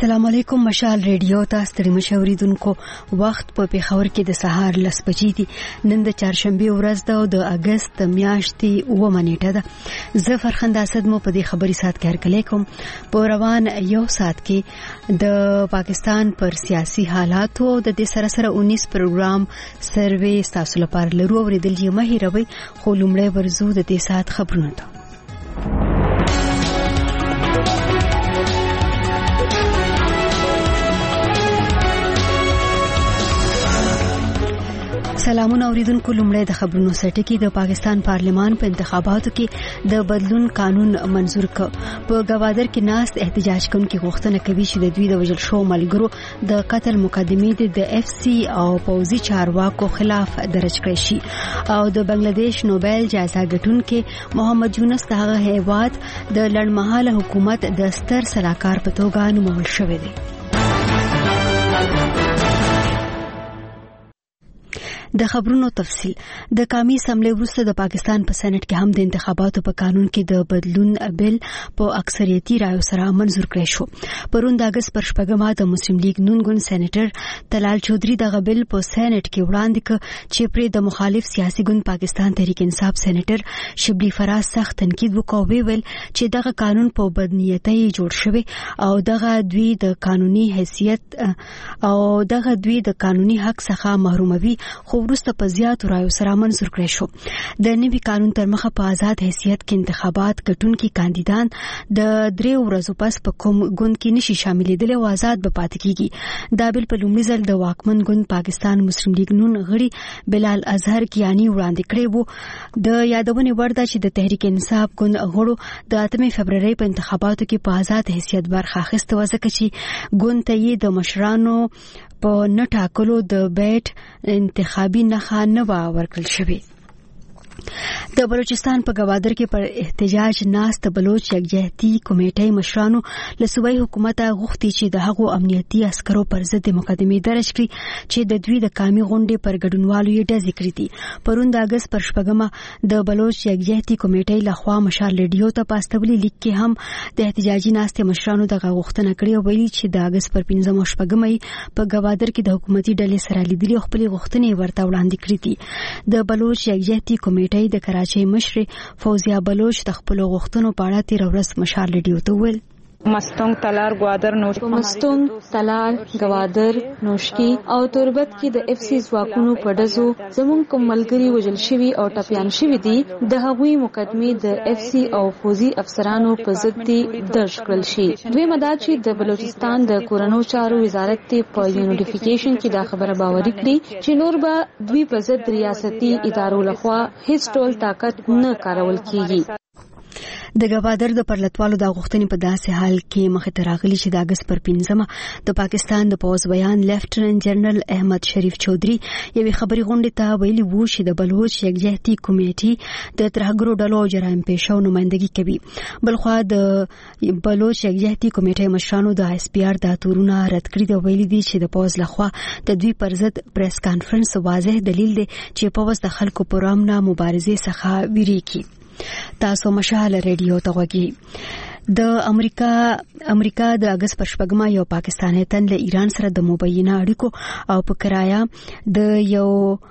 السلام علیکم. مشال ریډیو ته ستړي مشوریدونکو وخت په پیښور کې د سهار 10 بجې دي. نن د چهارشنبه ورځ ده او د اگست میاشتې 9 نیټه ده. زه فرخنده اسد مو په دې خبري سات کې هرکلی کوم. په روان یو سات کې د پاکستان پر سیاسي حالاتو د دې سره 19 پروګرام سروې تاسو لپاره لرو او ریدل یې مهیروي خو لومړی ورزو د دې سات خبرونه ته. سلامونه اوریدونکو. لومړی د خبرونو سرټکی. د پاکستان پارلمان په انتخاباتو کې د بدلون قانون منزور کړ. په گوادر کې ناست احتجاج کوونکي غوښتنه کوي چې د دوی د وژل شو ملګرو د قتل مقدمې د اف سی او پوزي چارواکو خلاف درج کړي شي. او د بنگلاديش نوبل جایزه ګټونکي محمد یونس دغه هیواد د لړمحاله حکومت د ستر سلاکار په توګه نومول شوی دی. د خبرونو تفصیل. د قومي اسمبلی وروسته د پاکستان په سېنات کې هم د انتخاباتو په قانون کې د بدلون بل په اکثریتي رایو سره منزور کړی شو. پرون د اگست پر 8 د مسلم لیگ نون ګوند سېنیټر طلال چودھری دغه بل په سېنات کې وړاندې کړ چې پر د مخالف سیاسي ګوند پاکستان تحریک انصاف سېنیټر شبلی فراز سخت تنقید وکاو. ویل چې دغه قانون په بدنیتۍ جوړ شوی او دغه دوی د قانوني حیثیت او دغه دوی د قانوني حق څخه محروموي خو وروسته په زیاتو رایو سره منزور کړی شو. د نوي قانون تر مخه په آزاد حیثیت کې انتخابات ګټونکي کاندیدان د 3 ورځو پس په کوم ګوند کې نشي شاملېدل او آزاد به پاتې کیږي. دا بل په لومړي ځل د واکمن ګوند پاکستان مسلم لیگ نون غړي بلال اظهر کیانی وړاندې کړی وو. د یادونې وړ ده چې د تحریک انصاف ګوند غړو د 8 فبرवरी په انتخاباتو کې په آزاد حیثیت برخه اخیسته وځکه چې ګوند ته یې د مشرانو په نټاکلو د بیټ انتخابي نخا نه ورکړل شوی. د بلوچستان په گوادر کې پر احتجاج ناست بلوچ یکجهتي کمیټې مشرانو له صوبایي حکومت غوښتي چې د هغو امنیتي عسکرو پر ضد مقدمې درج کړي چې د دوی د قومي غونډې پر ګډونوالو یې ډزې کړې دي. پرون د اگست پر 8 د بلوچ یکجهتي کمیټې لخوا مشال ریډیو ته پاستولي لیک کې هم د احتجاجي ناستې مشرانو دغه غوښتنه کړې او ویلي چې د اگست پر 15 او 16 په گوادر کې د حکومتي ډلې سره لیدلي او خپل غوښتنې ورته وړاندې کړې دي. د بلوچ یکجهتي کمیټې د کراچۍ مشر فوزیا بلوچ د خپل غوښتنو په اړه تیر ورځ مشال ریډیو ته ویل مستونګ تلار گوادر نوشکی او تربت کې د اف سی ځواکونو په ډزو زمون کوم ملګری وژل شوی او ټپيان شوی دي. د هغوی مقدمې د اف سی او فوزي افسرانو په ضد درج کړل شي. دوی مدد چې د بلوچستان د کورونو چارو وزارت ته په یونیفیکیشن کې دا خبره باوري کړي چې نور به دوی په ضد ریاستي ادارو لخوا هیڅ ډول طاقت نه کارول کیږي. د گوادر د پرلتوالو د غوښتنې په داسې حال کې مخه ته راغلي چې د اگست پر 15 د پاکستان د پوز بیان لیفټننټ جنرال احمد شریف چودھری یوې خبري غونډې ته ویلي وو چې د بلوچ یکجهتي کمیټې د ترهګرو ډلو او جرایم پیشو نمائندګي کوي. بلخوا د بلوچ یکجهتي کمیټې مشرانو د اس پی آر د تورونه رد کړی دی. ویلي دي چې د پوز لخوا د دوی پر ضد پریس کانفرنس واضح دلیل دی چې پوز د خلکو پر امن مبارزې څخه ویریږي. تاسو مشال ریډیو ته وګورئ. د امریکا د اگست پر 8 یو پاکستاني تن له ایران سره د مبینه اړیکو او په کرایه د یو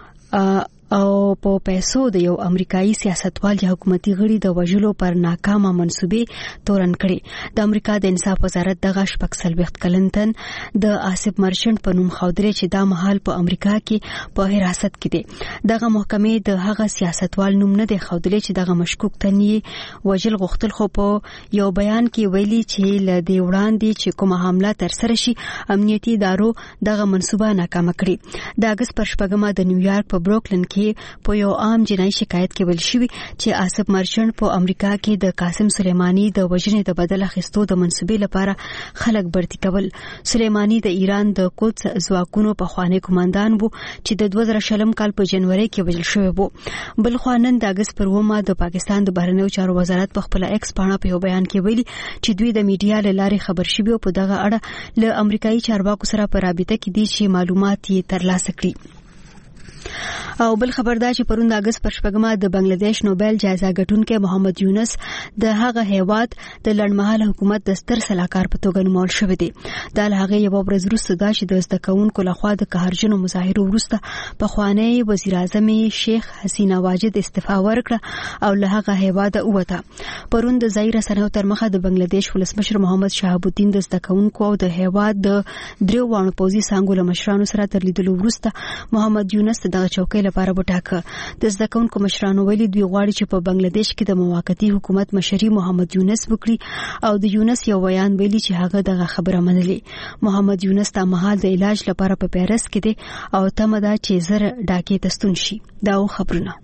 او په پیسو د یو امریکایي سیاستوال یا حکومتي غړي د وژلو پر ناکامه منسوبې تورن کړي. د امریکا د انصاف وزارت دغه شپږ سلويخت کلنتن د آصف مرچنټ په نوم خودري چې دا مهال په امریکا کې په حراست کې دي. دغه محکمې د هغه سیاستوال نوم نه دی خودري چې دغه مشکوک تني وژل غوښتل خو په یو بیان کې ویلي چې ل دې وړاندې چې کومه حمله تر سره شي امنیتي ادارو دغه منسوبه ناکامه کړي. د اگست پر 8 د نیویارک په بروکلین کې په یو عام جنایي شکایت کې ویل شوی چې آصف مرچنټ په امریکا کې د قاسم سلیمانی د وژنې د بدل اخیستو د منسوبې لپاره خلک برتی کول. سلیمانی د ایران د قدس ځواکونو په خوانی کمانډان وو چې د 2020 کال په جنوري کې وژل شوی وو. بل خو نن د اگست پر 9 د پاکستان د بهرنیو چارو وزارت په خپل ایکس پاڼه په یو بیان کې ویلي چې دوی د میډیا له لارې خبر شوی او په دغه اړه له امریکایي چارواکو سره په رابطه کې دي چې معلومات یې ترلاسه کړي. او بل خبردار چې پرون د اگست پر 8 د بنگلاديش نوبل جایزه ګټونکي محمد یونس د هغه هیواد د لړمحاله حکومت د ستر سلاکار په توګه نومول شوی دی. دا له هغه یو ورځ وروسته دا چې د زده کوونکو لخوا د قهرجنو مظاهرو وروسته پخوانی وزیر اعظم شیخ حسینا واجد استعفا ورکړه او له هغه هیواد ووته. پرون د ظاهر سنو تر مخه د بنگلاديش ولسمشر محمد شهاب الدین د زده کوونکو او د هیواد د دریو وانه پوزي څنګه له مشرانو سره تر لیدلو وروسته محمد یونس د چوکۍ لپاره وټاکه. د زده کوونکو مشرانو ویلي دوی غواړي چې په بنگلاديش کې د موقتی حکومت مشري محمد یونس وکړي او د یونس یو بیان ویلي چې هغه دغه خبره منلې. محمد یونس د مهال د علاج لپاره په پیرس کې دی او تمه ده چې زر ډاکې تستون شي. دا خبرونه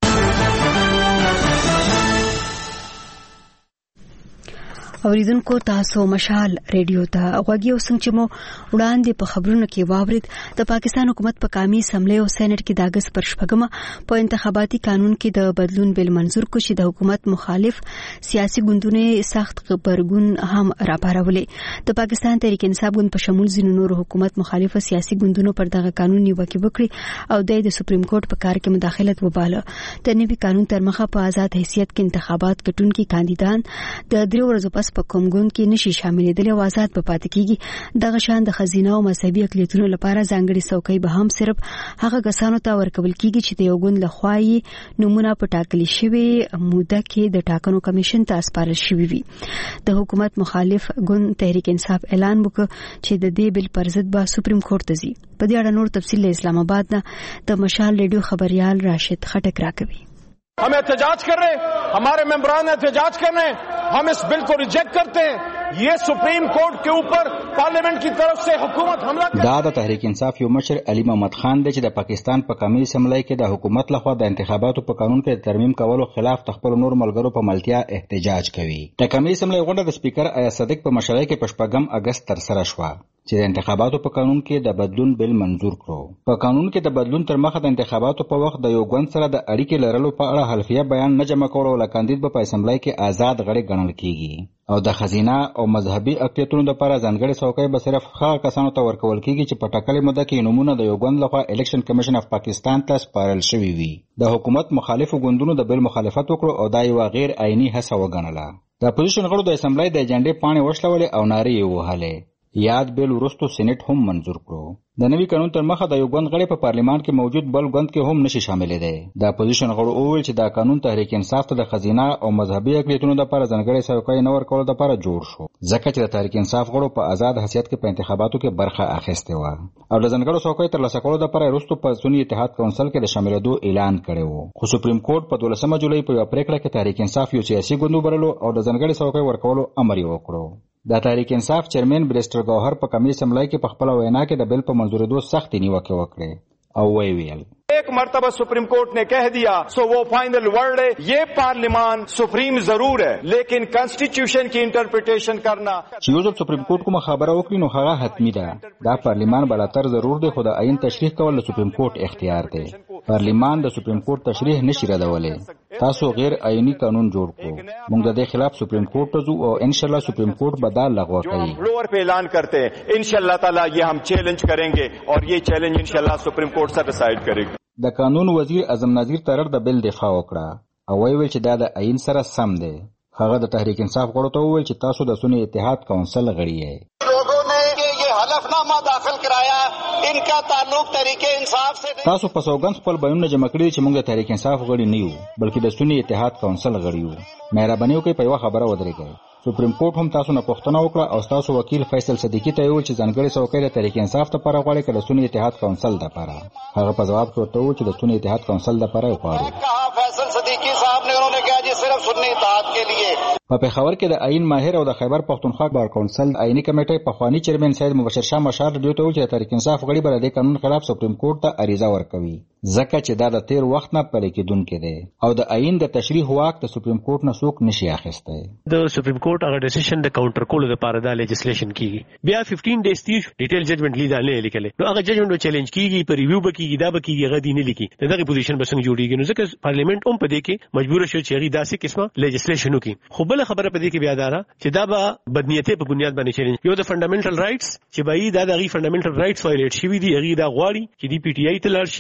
اوریدونکو تاسو مشال ریډیو ته غوږی اوسئ چې مو وړاندې په خبرونو کې واورید د پاکستان حکومت په قومي اسمبلی او سېنات کې د اگست پر 8 په انتخاباتي قانون کې د بدلون بل منظور کو چې د حکومت مخالف سیاسي ګوندونه سخت خبرګون هم راپارولې. د پاکستان تحریک انصاف ګوند په شمول ځینو نور حکومت مخالف سیاسي ګوندونو پر دغه قانون نیوکه وکړي او د سپریم کورټ په کار کې مداخلت وباله. د نوي قانون تر مخه په آزاد حیثیت کې انتخابات ګټونکي کاندیدان د دریو ورځو پس په کوم ګوند کې نشي شاملېدل او آزاد په پاتې کیږي. دغه شان د خزینه او مذهبي اقلیتونو لپاره ځانګړي څوکۍ به هم صرف هغه کسانو ته ورکول کیږي چې د یو ګوند لخوا یې نمونه په ټاکلي شوی موده کې د ټاکنو کمیشن ته سپارل شوی وي. د حکومت مخالف ګوند تحریک انصاف اعلان وکړ چې د دې بل پر ضد به سپریم کورټ ته ځي. په دې اړه نور تفصیل له اسلام آباد نه د مشال ریډیو خبريال راشد خټک راکوي. हम एहतजाज कर रहे हैं, हमारे मेंबरान एहतजाज कर रहे हैं, हम इस बिल को रिजेक्ट करते हैं. ये सुप्रीम कोर्ट के ऊपर पार्लियामेंट की तरफ से हुकूमत हमला دا د تحریک انصاف یو مشر علي محمد خان دی چې د پاکستان په قومي اسمبلی کې د حکومت لخوا د انتخاباتو په قانون کې ترمیم کولو خلاف خپل نور ملګرو په ملتیا احتجاج کوي. د قومي اسمبلی غونډه د سپیکر ایاز صدیق په مشرۍ کې په 8 اگست تر سره شوه چې د انتخاباتو په قانون کې د بدلون بل منظور کړو. په قانون کې د بدلون تر مخه د انتخاباتو په وخت د یو ګوند سره د اړیکې لرلو په اړه حلفیه بیان نه جمع کول او کاندید په اسمبلی کې آزاد غړي ګڼل کیږي او د خزینه او مذهبي اقلیتونو لپاره ځانګړي څوکۍ به صرف هغه کسانو ته ورکول کیږي چې په ټاکلې موده کې نمونه د یو ګوند لخوا الیکشن کمیشن اف پاکستان ته سپارل شوی وي. د حکومت مخالفو ګوندونو د بل مخالفت وکړو او دا یو غیر آئینی هڅه وګڼله. د اپوزیشن غړو د اسمبلی د اجنډې پاڼې وشلولې او نارې یې وهلې. یاد بیل وروسته سېنات هم منظور کړو. د نوي قانون تر مخه د یو ګوند غړي په پارلیمان کې موجود بل ګوند کې هم نشي شاملې دي. د اپوزیشن غړو وویل چې دا قانون تحریک انصاف ته د خزینه او مذهبي اقلیتونو لپاره ځانګړي څوکۍ نه ورکول لپاره جوړ شو ځکه چې د تحریک انصاف غړو په آزاد حیثیت کې په انتخاباتو کې برخه اخیستې و او د ځانګړو څوکۍ ترلاسه کولو لپاره وروسته په سنی اتحاد کونسل کې د شاملېدو اعلان کړی و. خو سپریم کورټ په 12 جولای په یو پریکړه کې تحریک انصاف یو سیاسي ګوند وبللو او د ځانګړي څوکۍ ورکولو امر یې وکړو. د تحریک انصاف چیرمن بریسټر گوهر په قومي اسمبلی کې په خپل وینا کې د بل په منظورېدو سخت نیوکه وکړه او ویل एक मर्तबा सुप्रीम कोर्ट ने कह दिया सो वो फाइनल वर्ड है. ये पार्लियामान सुप्रीम जरूर है लेकिन कॉन्स्टिट्यूशन की इंटरप्रिटेशन करना چې یو ځل سپریم کورټ کومه خبره وکړي نو هغه حتمی ده. دا پارلیمان بلاتر ضرور دی خو د عین تشریح کول د سپریم کورټ اختیار دی. پارلیمان د سپریم کورټ تشریح نشي ردولی. تاسو غیر آئینی قانون جوړ کړو. موږ د دې خلاف سپریم کورټ ته ځو او ان شاء الله سپریم کورټ به دا لغوه کوي. فلور पे اعلان करते हैं इंशाल्लाह ताला ये हम चैलेंज करेंगे और ये चैलेंज इंशाल्लाह सुप्रीम कोर्ट से डिसाइड करेगी. د قانون وزیر اعظم نظیر ترر د بل دفاع وکړه او ویل چې دا د عین سره سم دی. هغه د تحریک انصاف غړو ته وویل چې تاسو د سنی اتحاد کونسل غړي یې. لوگوں نے یہ حلفنامہ داخل کرایا انکا تعلق تحریک انصاف سے تاسو په سوګند خپل بیانونه جمع کړي چې موږ د تحریک انصاف غړي نه یو بلکې د سنی اتحاد کونسل غړي یو. مهرباني وکړئ په یو خبره ودرېږئ. سپریم کورټ هم تاسو نه پوښتنه وکړه او تاسو وکیل فیصل صدیقی ته ویل چې ځانګړي څوکۍ د تحریک انصاف لپاره غواړي که د سنی اتحاد کونسل لپاره. هغه په جواب کې ورته وویل چې د سنی اتحاد کونسل لپاره غواړي. فیصل صدیقی صاحب نے انہوں نے کہا جی صرف سنی اتحاد کے لیے. په پېښور کې د عین ماهر او د خیبر پښتونخوا بار کونسل عینی کمیټې پخوانی چیرمن سید مبشر شاه مشال ریډیو ته ویل چې تحریک انصاف غړي به د قانون خلاف سپریم کورټ ته عریضه ورکوي ځکه چې دا د تیر وخت نه پلي کېدونکې دی او د عین د تشریح واک د سپریم کورټ نه څوک نشي اخیستی. د سپریم کورټ هغه ډیسیژن د کاونټر کولو لپاره د لیجسلیشن کیږي. بیا 15 ډیز تیر ډیټیل ججمنټ لیدل نه لیکل نو هغه ججمنټ چیلنج کیږي پر ریویو بکیږي دا بکیږي هغه دینه لیکي دغه پوزیشن به څنګه جوړیږي نو ځکه پارلیمنت هم په دې کې مجبور شو چې هغه داسې قسمه لیجسلیشن وکړي. خو بل خبره په دې کې بیا دا چې دا به بدنیته په بنیاد باندې چیلنج یو د فندامنټل رائټس چې به دا د فندامنټل رائټس وایلیټ شي وي دی هغه دا غواړي چې دی پی ټی آی ته لاړ شي هغه دا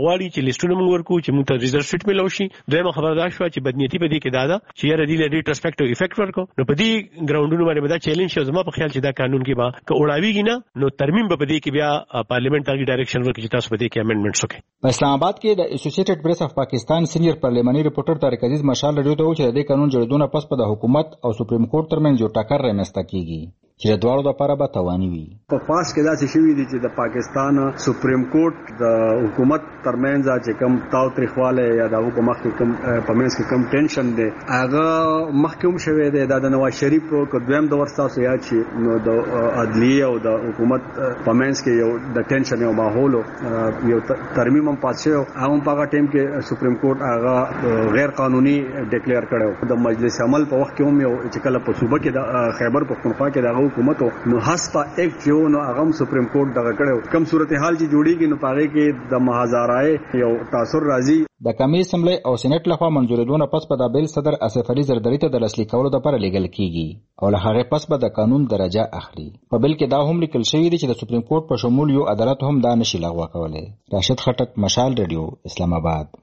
غواړي چې لیستونه موږ ورکو چې موږ ته ریزرو سیټ ملو شي. دویمه خبره دا شو چې بدنیتی په دې کې دا ده چې یاره دی له ریټرسپیکټیو افیکټ ورکو. نو په دې ګراوندونو باندې دا چیلنج شو. زما په خیال چې دا قانون کې به که وړاویږي نه نو ترمیم به په دې کې بیا پارلیمنت تاګي ډایرکشن ورکړي چې تاسو په دې کې امندمنټس وکړئ. په اسلام آباد کې د اسوسییټډ پریس اف پاکستان سینیئر پارلیماني ریپورټر طارق عزیز مشال رادیو ته و چې د دې قانون جوړېدو نه پس په د حکومت او سپریم کورټ ترمنځ یو ټکر رامنځته کیږي چې د دواړو لپاره به تاواني وي. په پاس کې داسې شوي دي چې د پاکستان سپریم کورټ د حکومت ترمنځ چې کم تاوتریخواله یا د په مخ کې کم په منځ کې کم ټینشن دی هغه محکوم شوی دی. د نواز شریف کو دویم دور تاسو یاد شي نو د عدلیه او د حکومت په منځ کې یو د ټینشن یو ماحول یو ترمیم هم پات شو. هغه په هغه ټیم کې سپریم کورټ هغه غیر قانوني ډیکلیئر کړو. د مجلس عمل په وخت کې هم یو چې کله په صوبه کې د خیبر پختونخوا کې د حکومت نو هسپا ایکټ یو نو هغه سپریم کورټ دغه کړو. کم صورتحال چې جوړیږي نو پاره کې د محاذارای یو تاثر راځي. د قومي اسمبلی او سېنات لخوا منځورېدونه پس په د بیل صدر اسف علي زرداری ته د لاسلیک کولو لپاره لیږل کیږي او له هغه پس به د قانون درجه اخلي. په بیل کې دا هم لیکل شوی دی چې د سپریم کورټ په شمول یو عدالت هم دا نشي لغوه کولای. راشد خټک، مشال رادیو، اسلام آباد.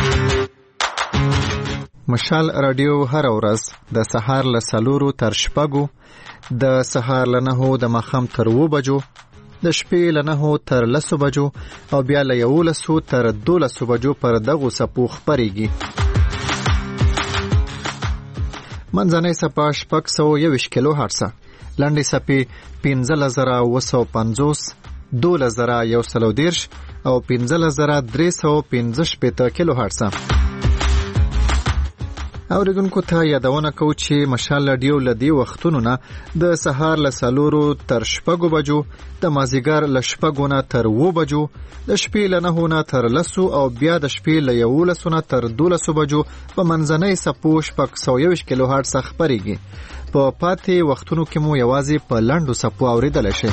مشال رادیو هر ورځ د سهار له 4 تر 6 د سهار له 9 د ماښام تر 2 بجو د شپې له 9 تر 10 بجو او بیا له 11 تر 12 بجو پر دغه سپو خبريږي. منځنۍ سپا 621 کیلو هرتز، لنډې سپې 15950، 12130 او 15315 کیلو هرتز. اوریدونکو ته یادونه کوو چې مشال رادیو لدی وختونو نه د سهار له 4 تر 6 بجو، د مازیګر له 6 نه تر 2 بجو، د شپې له 9 نه تر 10 او بیا د شپې له 11 نه تر 12 بجو په منځنۍ سپو 621 کیلو هرتز خبريږي. په پاتې وختونو کې مو یوازې په لنډو سپو اوریدل شي.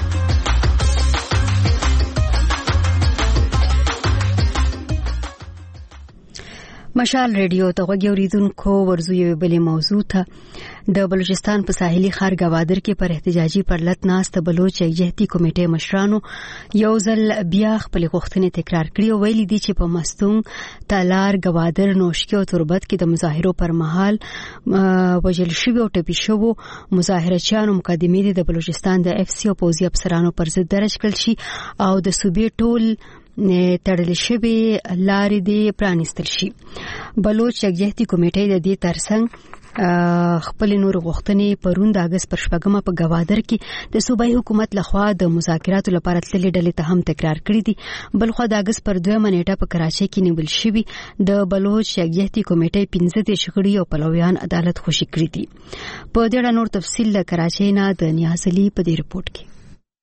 مشال رادیو ته غوږی اوریدونکو ورزو یو بلې موضوع ته د بلوچستان په ساحلي ښار گوادر کې پر احتجاجي پرلط ناست بلوچ یکجهتي کمیټې مشرانو یو ځل بیا خپل غوښتنې تکرار کړې او ویلي دي چې په مستونګ، تالار، گوادر، نوشکی او تربت کې د مظاهرو پر مهال وژل شوي او ټپي شوو مظاهرچیانو مقدمې د بلوچستان د اف سی او پوځي افسرانو پر ضد درج کړل شي او د صوبې ټول تړل شوی لارې دې پرانیستل شي. بلوچ یکجهتي کمیټې د دې ترڅنګ خپل نور غوښتنې پرون د اگست پر 4 په گوادر کې د صوبایي حکومت لخوا د مذاکراتو لپاره تللې ډلې ته هم تکرار کړې دي. بلخو د اگست پر 2 نیټه په کراچۍ کې نیول شوی د بلوچ یکجهتي کمیټې 15 شخړي او پلویان عدالت خوشي کړی دي. په دې اړه نور تفصیل د کراچۍ نه د نیاز علي په دې رپورت کې.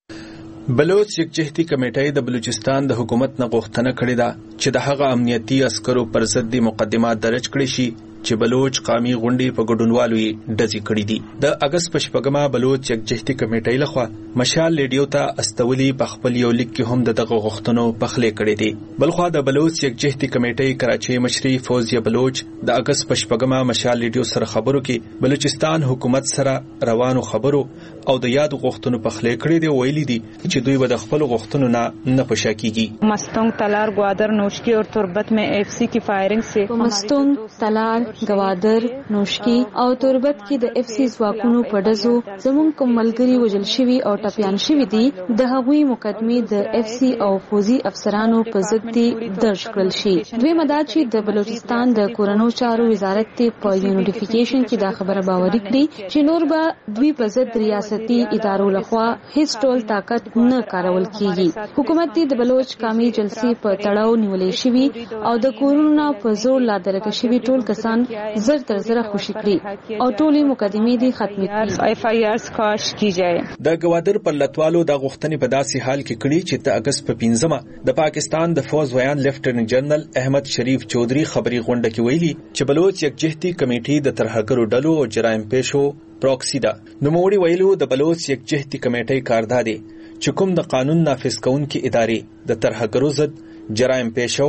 بلوچ یکجهتي کمیټې د بلوچستان د حکومت نه غوښتنه کړې ده چې د هغه امنیتي عسکرو پر ضد مقدمات درج کړي شي چې بلوچ قومي غونډې په ګډونوالو یې ډزې کړې دي. د اگست په 4 بلوچ یکجهتي کمیټې لخوا مشال رادیو ته استولي په خپل یو لیک کې هم دغه غوښتنو پخلې کړې دي. بلخو د بلوچ یکجهتي کمیټې کراچۍ مشري فوزیه بلوچ د اگست په 4 مشال رادیو سره خبرو کې بلوچستان حکومت سره روانو خبرو او د یاد غوښتنو پخلې کړې دي. ویلي دي چې دوی به د خپل غوښتنو نه پشا کیږي. مستونگ، تالار، گوادر، نوشکی اور تربت میں ایف سی کی فائرنگ سے مستونگ، تالار، گوادر، نوشکی او تربت کې د اف سی ځواکونو په ډزو زموږ کوم ملګري وژل شوي او ټپیان شوي دي. د هغوی مقدمې د اف سی او پوځي افسرانو په ضد درج کړل شي. دویمه دا چې د بلوچستان د کورنو چارو وزارت په یو نوټیفیکیشن کې دا خبره باوري کړي چې نور به دوی په ضد ریاستي ادارو لخوا هیڅ ډول طاقت نه کارول کیږي. حکومت د بلوچ قومي جلسې په تړاو نیولې شوي او د کورونو په زور لا درکه شوي ټول کسان زر تر زر خوشي کړي او ټولې مقدمې دي ختمې کړي. ایف آی آر کاش کی جائے. د گوادر پر لټوالو د غوښتنې په داسې حال کې کړي چې د اگست په 15 د پاکستان د فوز ویان لیفټننټ جنرال احمد شریف چودھری خبري غونډه کې ویلي چې بلوچ یکجهتي کمیټې د ترهګرو ډلو او جرایم پیشو پروکسی ده. نوموړي ویلو د بلوچ یکجهتي کمیټې کاردار دي چې کوم د قانون نافذ کوونکي ادارې د ترهګرو ضد جرایم پیشو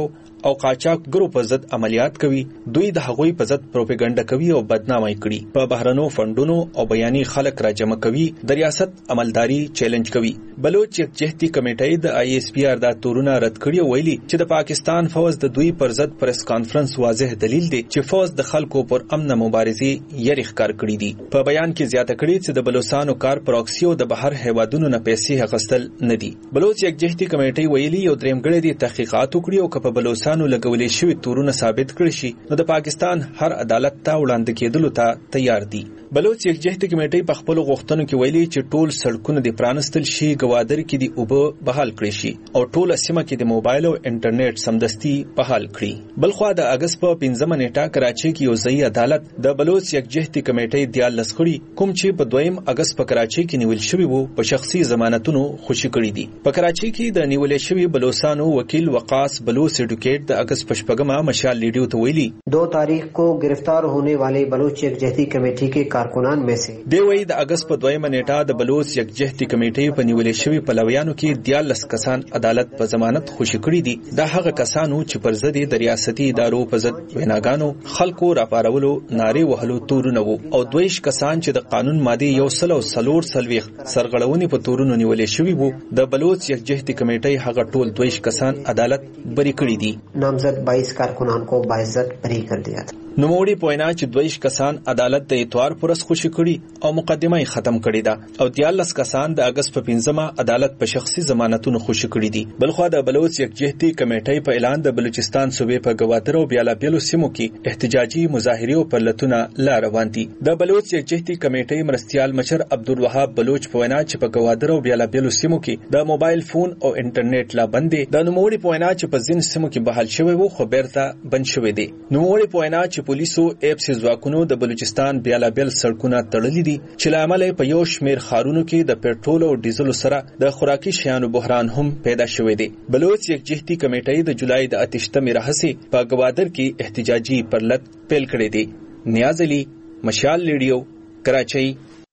او قاچاقګرو په ضد عملیات کوي، دوی د هغوی په ضد پروپاګاندا کوي او بدنامي کړي، په بهرنو فندونو او بیاني خلک را جمع کوي، د ریاست عملداري چیلنج کوي. بلوچ یکجهتي کمیټې د ISPR دا تورونه رد کړي او ویلي چې د پاکستان فوج د دوی پر ضد پریس کانفرنس واضح دلیل دی چې فوج د خلکو پر امن مبارزې یری ښکار کړي دي. په بیان کې زیاته کړي چې د بلوچستانو کار پروکسی او د بهر هیوادونو نه پیسې اخیستل نه دي. بلوچ یکجهتي کمیټې ویلي یو دریم غړي دي تحقیقات وکړي او په بلوچستانو لګولې شوی تورونه ثابت کړي شي نو د پاکستان هر عدالت ته وړاندې کېدلو ته تیار دي. بلوچ یکجهتي کمیټې په خپل غوښتنو کې ویلي چې ټول سړکونه د پرانستل شي، گوادر کې د اوبه بحال کړي شي او ټول سیمه کې د موبایل او انټرنیټ سمدستي بحال کړي. بلخوا د اگست په 15 نیټه کراچي کې یو ځای عدالت د بلوچ یکجهتي کمیټې د لسخړي کوم چې په 2 اگست په کراچي کې نیول شوی وو په شخصي ضمانتونو خوشي کړي دي. په کراچي کې د نیول شوی بلوچستانو وکیل وقاص بلوچ ایډوکیټ د اگست په 8 مشال لیډیو ته ویلي 2 तारीख को गिरफ्तार होने वाले बलूच यकजहती कमेटी के कारकुनान में से دی وی د اگست په 2 نیټه د بلوچ یکجهتي کمیټې په نیولې شوی پلویانو کې 14 کسان عدالت په ضمانت خوشي کړي دي. دا هغه کسانو چې پر ضد د ریاستي ادارو په ضد ویناګانو خلکو راپارولو نارې وهلو تورونه وو او 22 کسان چې د قانون ماده 104 سرغړونې په تورونو نیولې شوی وو. د بلوچ یکجهتي کمیټې هغه ټول 22 کسان عدالت بری کړي دي. نامزد 22 کارکنان کو باعزت بری کر دیا تھا. نوموړي پوینا چې 22 کسان عدالت د اتوار پرس خوشي کړي او مقدمه ختم کړي ده او 14 کسان د اگست په 15 عدالت په شخصي ضمانتونو خوشي کړي دي. بلخوا د بلوچ یکجهتي کمیټې په اعلان د بلوچستان صوبې په گوادر او بیلابیلو سیمو کې احتجاجي مظاهرې او پرلتونه لا روان دي. د بلوچ یکجهتي کمیټې مرستيال مشر عبدالوهاب بلوچ پوینا چې په گوادر او بیلابیلو سیمو کې د موبایل فون او انټرنیټ لا بند دي. د نوموړي پوینا چې په ځین سیمو کې بحال شوی وو خو بیرته بند شوی دي. نوموړي پوینا چې پولیسو ایپس ځواکونو د بلوچستان بیلابیل سړکونه تړلي دي چې لامل په یو شمیر خارونو کې د پېټرول او ډیزل سره د خوراکي شیانو بحران هم پیدا شوی دی. بلوچ یکجهتي کمیټې د جولای د 28 راهیسې په گوادر کې احتجاجي پرلت پیل کړی دی. نیاز علي، مشال لیډیو، کراچۍ.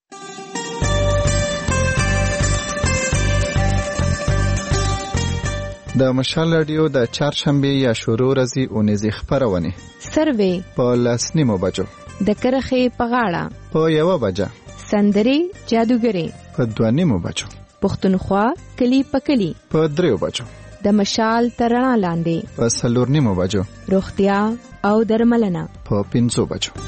د مشال رادیو د چهارشنبه یا شروع ورځې اونیزې خبرونه سروې په 10:09 بجو، د کرخې په غاړه په 1 بجه، سندري جادوګري په 2:09 بجو، پښتونخوا کلی په کلی په 3 بجو، د مشال ترنا لاندې په 4:09 بجو، روغتیا او درملنه په 5 بجو.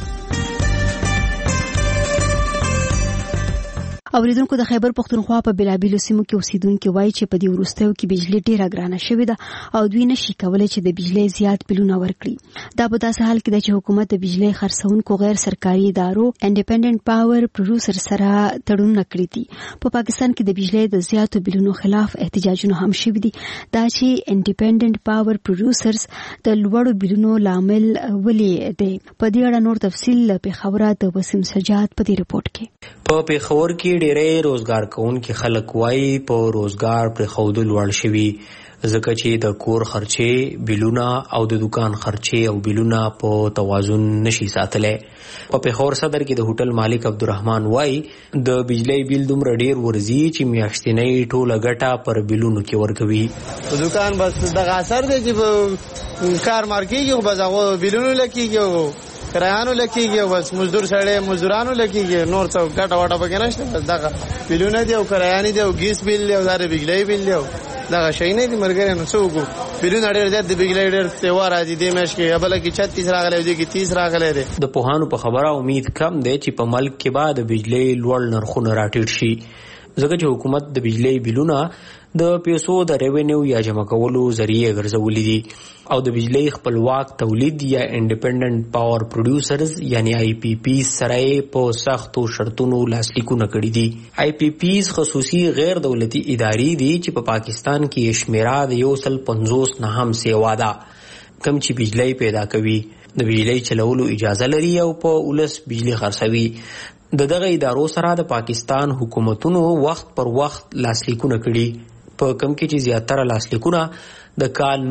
اوریدونکو د خیبر پښتونخوا په بلابیلو سیمو کې اوسیدونکو وایي چې په دې وروستیو کې بجلی ډیره ګرانه شوې ده او دوی نشي کولای چې د بجلی زیات بلونه ورکړي. دا په داسې حال کې ده چې حکومت د بجلی خرڅونکو غیر سرکاري ادارو انډیپندنت پاور پروډوسر سره تړون کړی دي. په پاکستان کې د بجلی د زیاتو بلونو خلاف احتجاجونه هم شوي دي. دا چې انډیپندنت پاور پروډوسرز د لوړو بلونو لامل ولې دی. په دې اړه نور تفصیل په خبره د وسیم سجاد په دې رپورت کې. په پیښور کې ډېرې روزګار کوونکي خلک وایي په روزګار پر خودل وړ شوي ځکه چې د کور خرچې بلونه او د دکان خرچې او بلونه په توازن نشي ساتلی. په پیښور صدر کې د هوټل مالک عبدالرحمن وایي د بجلی بل دومره ډېر ورځي چې میاشتنۍ ټوله ګټه پر بلونو کې ورکوي. په دکان بس دغه اثر دی چې په کار مارکیږي خو بس هغه بلونو لکېږي کرایانو لکېږي بس مزدور سړی مزدورانو لکېږي نور څه ګټه وټه پکې نشته. بس دغه بلونه دي او کرایانې دي او ګیس بل دی او دا د بجلی بل دی دغه شی نه دي ملګري. نو څه وکړو بلونه ډېر زیات د بجلی ډېر سیوا راځي. دې میاشت کې بله کې 36 راغلی دی کې 30 راغلی دی. د پوهانو په خبره امید کم دی چې په ملک کې به د بجلی لوړ نرخونه راټیټ شي ځکه چې حکومت د بجلی بلونه د پیسو د ریونیو یا جمع کولو ذریعہ ګرځولې دي او د بجلی خپلواک تولید یا انډیپندنت پاور پروډوسرز یعنی IPP سره په سختو شرطونو لاسلیکونه کړي دي. IPPs خصوصي غیر دولتي ادارې دي چې په پاکستان کې شمیره د 150 نه هم سیوا ده کم چې بجلی پیدا کوي د بجلی چلولو اجازه لري او په ولس بجلی خرڅوي. د دغه ادارو سره د پاکستان حکومتونو وخت پر وخت لاسلیکونه کړي په کم کې چې زیاتره لاسلیکونه د کال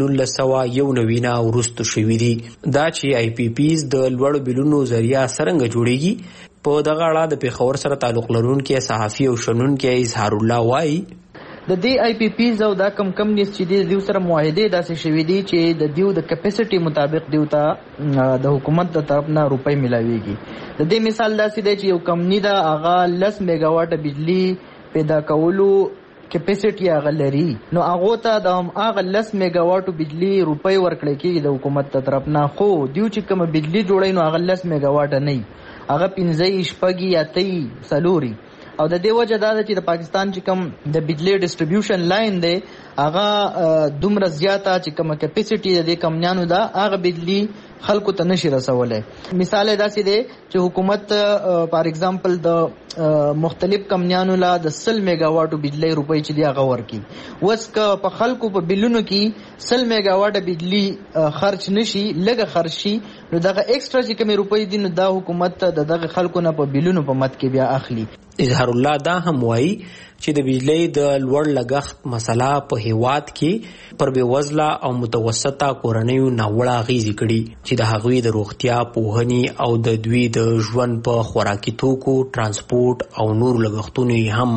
1991 وروسته شوي دي. دا چې IPPs د لوړ بلونو ذریعہ څرنګه جوړیږي په دغه اړه د پیښور سره تعلق لرونکي صحافي او شنونکي اظهار الله وایي د دې آی پی پیز او دا کم نیس چې د دیو سره معاهده داسې شوې دي چې د دیو د کیپاسټي مطابق دیو ته د حکومت د طرف نه روپۍ ملاويږي. د دې مثال داسې دی چې یو کمپنی دا هغه 10 میگا واټ بجلی پیدا کولو کیپاسټي هغه لري، نو هغه ته د هغه 10 میگا واټ بجلی روپۍ ورکړي کېږي د حکومت تر طرف نه. خو دیو چې کوم بجلی جوړي نو هغه 10 میگا واټ نه، هغه 15 شپږی یا 3 سلوري. او د دې وجه دا ده چې د پاکستان چې کوم د بجلی ډیسټریبیوشن لاین دی هغه دومره زیاته چې کوم کیپاسټي د دې کمپنیانو دا هغه بجلی خلکو ته نشي رسولای. مثال داسې دی چې حکومت فار ایگزامپل د مختلف کمپنیانو لا د 100 میگا واټ بجلی روپۍ چې دی هغه ورکي. وس ک په خلکو په بلونو کې 100 میگا واټ بجلی خرچ نشي، لږه خرچ شي، نو دغه ایکسترا چې کوم روپۍ دي نو دا حکومت دغه خلکو نه په بلونو په مت کې بیا اخلي. اظهار الله دا هم وایي چې د بجلی د لوړ لګښت مسله په هیواد کې پر بې وزله او متوسطه کورنیو ناوړه اغېزې کړي چې د هغوی د روغتیا، پوهنې او د دوی د ژوند په خوراکي توکو، ترانسپورت او نور لګښتونو هم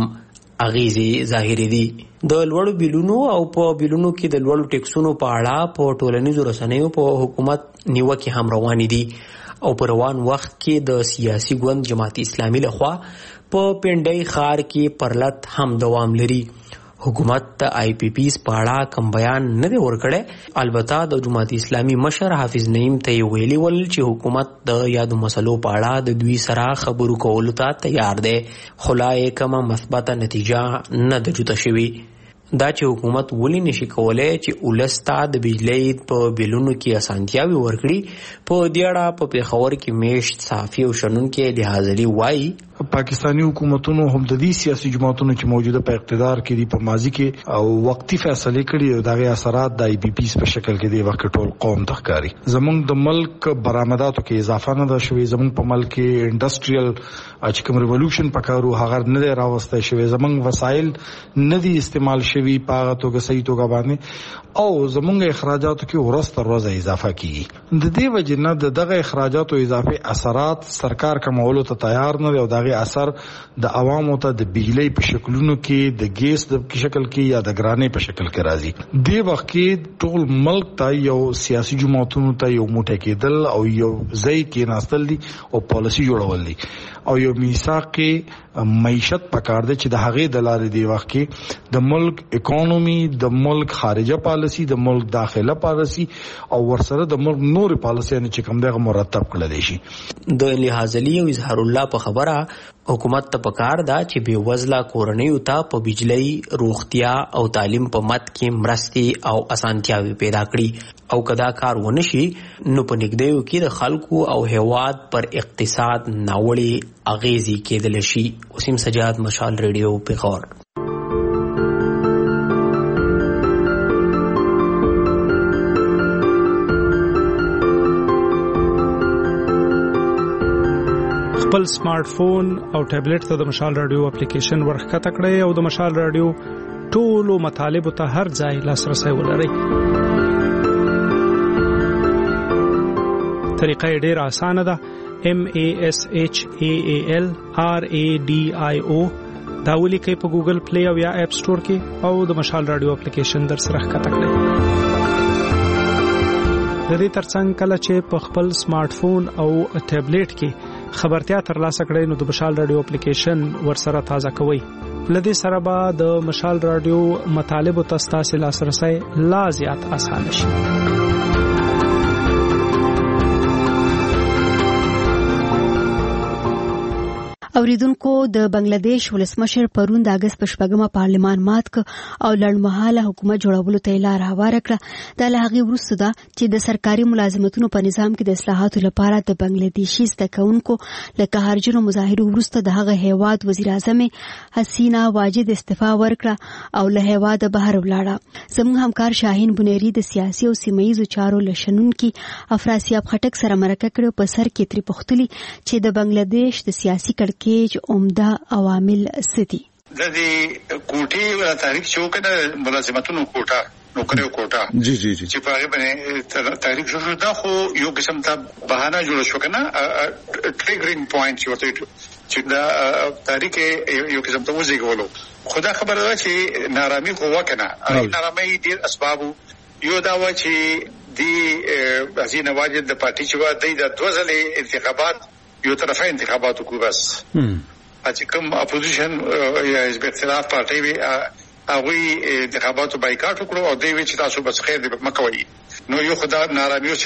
اغېزې ظاهرې دي. د لوړو بیلونو او په بیلونو کې د لوړو ټیکسونو په اړه په ټولنیزو رسنیو په حکومت نیوکې هم روانې دي او په روان وخت کې د سیاسي ګوند جماعت اسلامي لخوا په پنډۍ ښار کې پرلت هم دوام لري. حکومت د آی پی پیز په اړه کوم بیان نه دی ورکړی. البته د جماعت اسلامي مشر حافظ نعیم ته یې ویلي ول چې حکومت د یادو مسلو په اړه د دوی سره خبرو کولو ته تیار دی، خو لا یې کومه مثبته نتیجه نه ده جوته شوې. دا چې حکومت ولې نشي کولای چې ولس ته د بجلی په بیلونو کې اسانتیاوي ورکړي، په دې اړه په پیښور کې میشت صحافي او شنونکي د حاضري وایي پاکستانی حکومتونو هم د دې سیاسي جماعتونو چې موجوده په اقتدار کې دي په ماضي کې او وقتی فیصله کړي او دغه اثرات د آی پی پیز په شکل کې دی وخت ټول قوم تخکاری. زمونږ د ملک برآمداتو کې اضافه نه ده شوې، زمونږ په ملک کې انډستریل چې کوم ریولوشن پکارو هغه نه دی راوسته شوی، زمونږ وسایل نه دي استعمال شوي په هغه توګه صحیح توګه باندې، او زمونږ اخراجاتو کې ورځ تر ورځې اضافه کیږي. د دې وجه نه دغه اخراجاتو اضافي اثرات سرکار کمولو ته تیار نه دی او دغه اثر د عوامو ته د بجلی په شکلونو کې د ګیس په شکل کې یا د ګرانې په شکل کې راځي. د وخت کې ټول ملک ته یو سیاسي جماعتونو ته یو موټی کېدل او یو ځای کې ناستل دي او پالیسي جوړول دي او یو میثاق کې معیشت پکار دی چې د هغې د لارې دی وخت کې د ملک اکانومي، د ملک خارجه پالیسي، د ملک داخله پالیسي او ورسره د ملک نور پالیسي نه چې کوم دغه مرتب کړل شي. د لحاظلی او اظهار الله په خبره حکومت ته پکار دا چې بې وزله کورنیو ته په بجلی، روغتیا او تعلیم په مت کې مرستې او اسانتیاوي پیدا کړي او کدا کار ونشي نو په نږدېو کې د خلکو او هیواد پر اقتصاد ناوړي اغېزې کېدل شي. وسیم سجاد، مشال ریډیو، پیښور. خپل سمارټ فون او ټابلیټ ته د مشال رادیو اپلیکیشن ورخته کړئ او د مشال رادیو ټولو مطالبه ته هر ځای لاسرسي ولرئ. طریقه ډیره اسانه ده. MASHAAL RADIO دا ولیکئ په ګوګل پلی او یا اپ سٹور کې او د مشال رادیو اپلیکیشن در سره ښکته کړئ. د دې ترڅنګ کله چې په خپل سمارټ فون او ټابلیټ کې خبرتیا ترلاسه کړئ نو د مشال رادیو اپلیکیشن ورسره تازه کوئ. لدې سره به د مشال رادیو مطالب او تاسو لاسرسي لا زیات اسانه شي. اوریدونکو د بنگلاديش ولسمشر پرون د اگست په 8 پارلمان مات ک او لړمحاله حکومت جوړولو ته لار هواره کړه. د لغې وروسته دا چې د سرکاري ملازمتونو په نظام کې د اصلاحاتو لپاره د بنگلاديشي ستکونکو لکه هرجنو مظاهرو وروسته د هغه هیواد وزیر اعظم حسینا واجد استعفا ورکړه او له هیواد بهر ولاړه. زموږ همکار شاهین بنيري د سیاسي او سیمایي چارو لشنونکو افراسیاب خټک سره مرکه کړو په سر کې تری پختلی چې د بنگلاديش د سیاسي کړکېچ عمده عوامل ستي. د دې کوټي تحریک شو کنه ملازمتونو کوټه نوکریو کوټه جی جی جی چې په هغه باندې تحریک شو دا خو یو قسم ته بهانه جوړ شو کنه ټریګرینګ پوینټ چې ورته چې دا تاریخ یو قسم ته وزګولو. خدا خبره ده چې نارامي قوه کنه نارامي ډیر اسباب یو دا و چې دی حسین واجد د پارټي چې و د 2 ځلې انتخابات یو طرفه انتخابات کو بس چې کوم اپوزیشن یا حزب اختلاف پارټي وي هغه انتخاباتو بایکاټ وکړو او دوی چې تاسو بس خیر دې مکوئ. نو یو خدای نارامي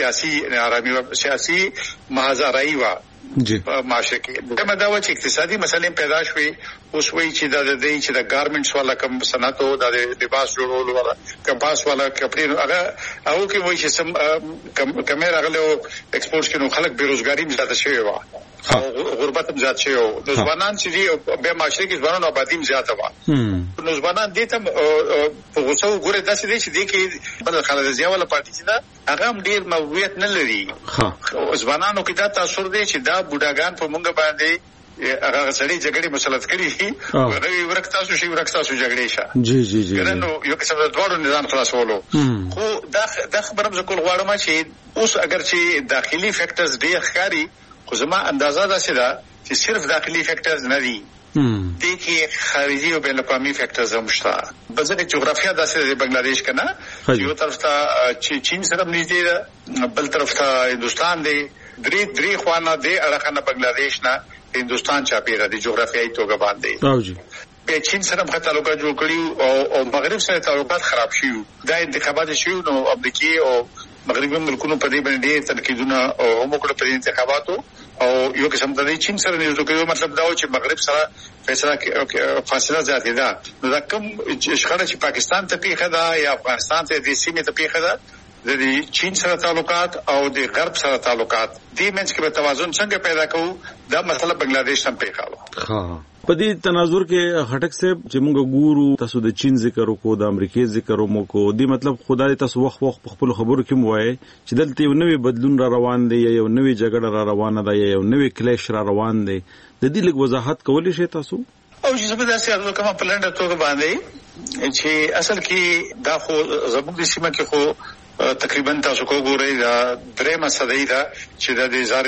سیاسي مهزاري و معاشره کې دغه دا و چې اقتصادي مسلې پیدا شوې. اوس وایي چې د ګارمنټس والا کم صنعت او د لباس جوړولو والا کپاس والا کپړې هغه کې وایي چې سم کمر غلو ایکسپورټ کې نو خلک بیروزګاری زیاته شوی و او غربت هم زیات شوی و. نو ځوانان چې به معاشره کې ځوانان آبادی هم زیاته و. نو ځوانان دې ته په غوسه وګوره داسې دي چې دې کې بل خالد ضیا والا پارټي چې دا هغه هم ډیر موقعیت نه لري. ځوانانو کې دا تاثیر دی چې دا بوډاګان په مونږ باندې هغه سړي جګړې مسلط کړي دي هغه ورکتاسو جګړې شه جی نو یو قسم د دوړو نظام خلاصولو. خو دا خبره زه کول غواړم چې اوس اگر چې داخلي فیکټرز ډیر ښکاري خو زما اندازه دا ده چې صرف داخلي فیکټرز نه دي دي کې خارجي او بین الاقوامي فیکټرز هم شته. بځکه جغرافیا داسې د بنگلاديش کنه یو طرف ته چین سره نږدې ده بل طرف ته هندستان دی درې خوانه دی اړخنه بنگلاديش نه هندستان چاپیره دی جغرافیایي توګه باندې په چین سره هم تعلقات جوړ کړي او مغرب سره تعلقات خراب شي. دا انتخابات شي نو امریکای او مغربي ملکونو په دې باندې تنقیدونه او موکړه په انتخاباتو او یو قسم د چین سره نیوزو کې مطلب دا و چې مغرب سره فاصله زیاته ده. نو دا کوم شخړه چې پاکستان ته پیښه ده یا افغانستان ته د سیمې ته پیښه ده د چین سره تعلقات او د غرب سره تعلقات دې منځ کې به توازن څنګه پیدا کوو دا مسله بنگلاديش هم پیښاله. په دې تناظر کې خټک صاحب چې موږ ګورو تاسو د چین ذکر وکړو د امریکای ذکر وکړو دې مطلب خدای تاسو وخت په خپل خبرو کې موایي چې دلته یو نوې بدلون را روان دی یا یو نوې جګړه را روانه ده یا یو نوې کلیش را روان دی د دې لږ وضاحت کولی شئ تاسو؟ او چې زه به داسې هغه کومه پلان توګه باندې چې اصل کې دا خو زموږ د سیمه کې خو تقریبا تاسو کو ګورئ دا درېمه صدۍ ده چې د زار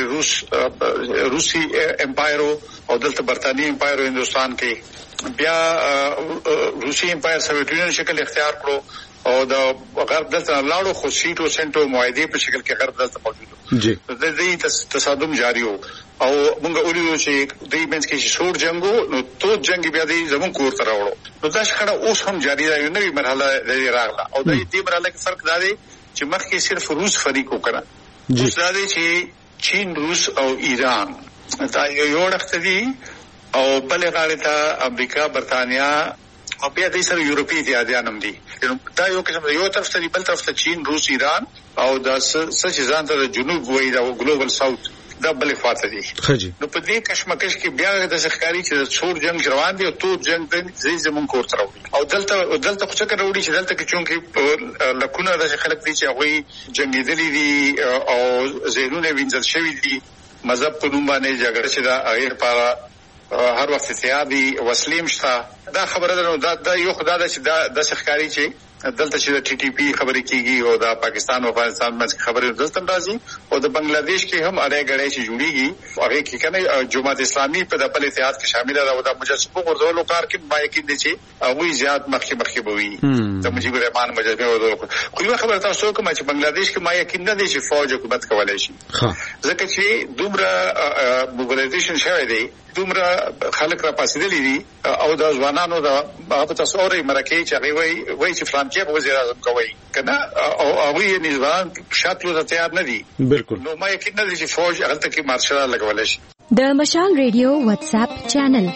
روسي امپایر او دلته برتانوي امپایر هندستان کې بیا روسي امپایر سوویت یونین شکل اختیار کړو او د غرب دلته لاړو خو سیټو سنټو معاهده په شکل کې غرب دلته موجود جی د دې تصادم جاری او موږ ولیدو چې د منځ کې شور جنگو نو تو جنگ بیا دې زمون کور ته راوړو. نو دا شخړه اوس هم جاری ده یو نوې مرحله راغله او د دې مرحله کې فرق دا دی چې مخکې صرف روس فریق وکړه اوس دا دی چې چین روس او ایران دا یو وخت دي او بل غاړه ته امریکا برتانیا او بیا د سره یورپی اتحادیان هم دي. دا یو قسم یو طرف ته بل طرف ته چین روس ایران او د سچ ځان ته د جنوب وای دا ګلوبل ساوث دا بلې خواته دي. نو په دې کشمکش کې بیا د ښکاری چې د څور جنگ روان دي او تو جنگ د زمون کور تر او دلته خو څه کوي چې دلته کې چونکې لکونه د خلک دي چې هغه جنگیدلي دي او زینونه وینځل شوی دي مذهب په نوم باندې جګړه چې دا غیر لپاره هر وخت سیادي وسلیم شته. دا خبره ده دا یو خدای ده چې د ښکاری چې دلته چې د ټي ټي پی خبرې کیږي او د پاکستان او افغانستان باندې خبرې دلته راځي او د بنگلاديش کې هم اړه غړې چې جوړيږي هغه کې کنه جماعت اسلامي په د بل اتحاد کې شامل ده او د مجسمو ورزولو کار کې بای کې دي چې هغه زیات مخکې بوي د مجيب الرحمن مجسمه ورزولو. خو یو خبره تاسو کوم چې بنگلاديش کې ما یقین نه دي چې فوج حکومت کولای شي ځکه چې دومره موبیلایزیشن شوی دی دومره خلک را پاسېدلې دي او د ځوانانو د په تصوري مرکه چې هغه وایي چې فلان کې وزیر اعظم کوي کنه او هغه نظام شاتلو ته تیار نه دي بالکل. نو ما یقین نه دي چې فوج هلته کې مارشال لګول شي. د مشال ریډیو واتس اپ چینل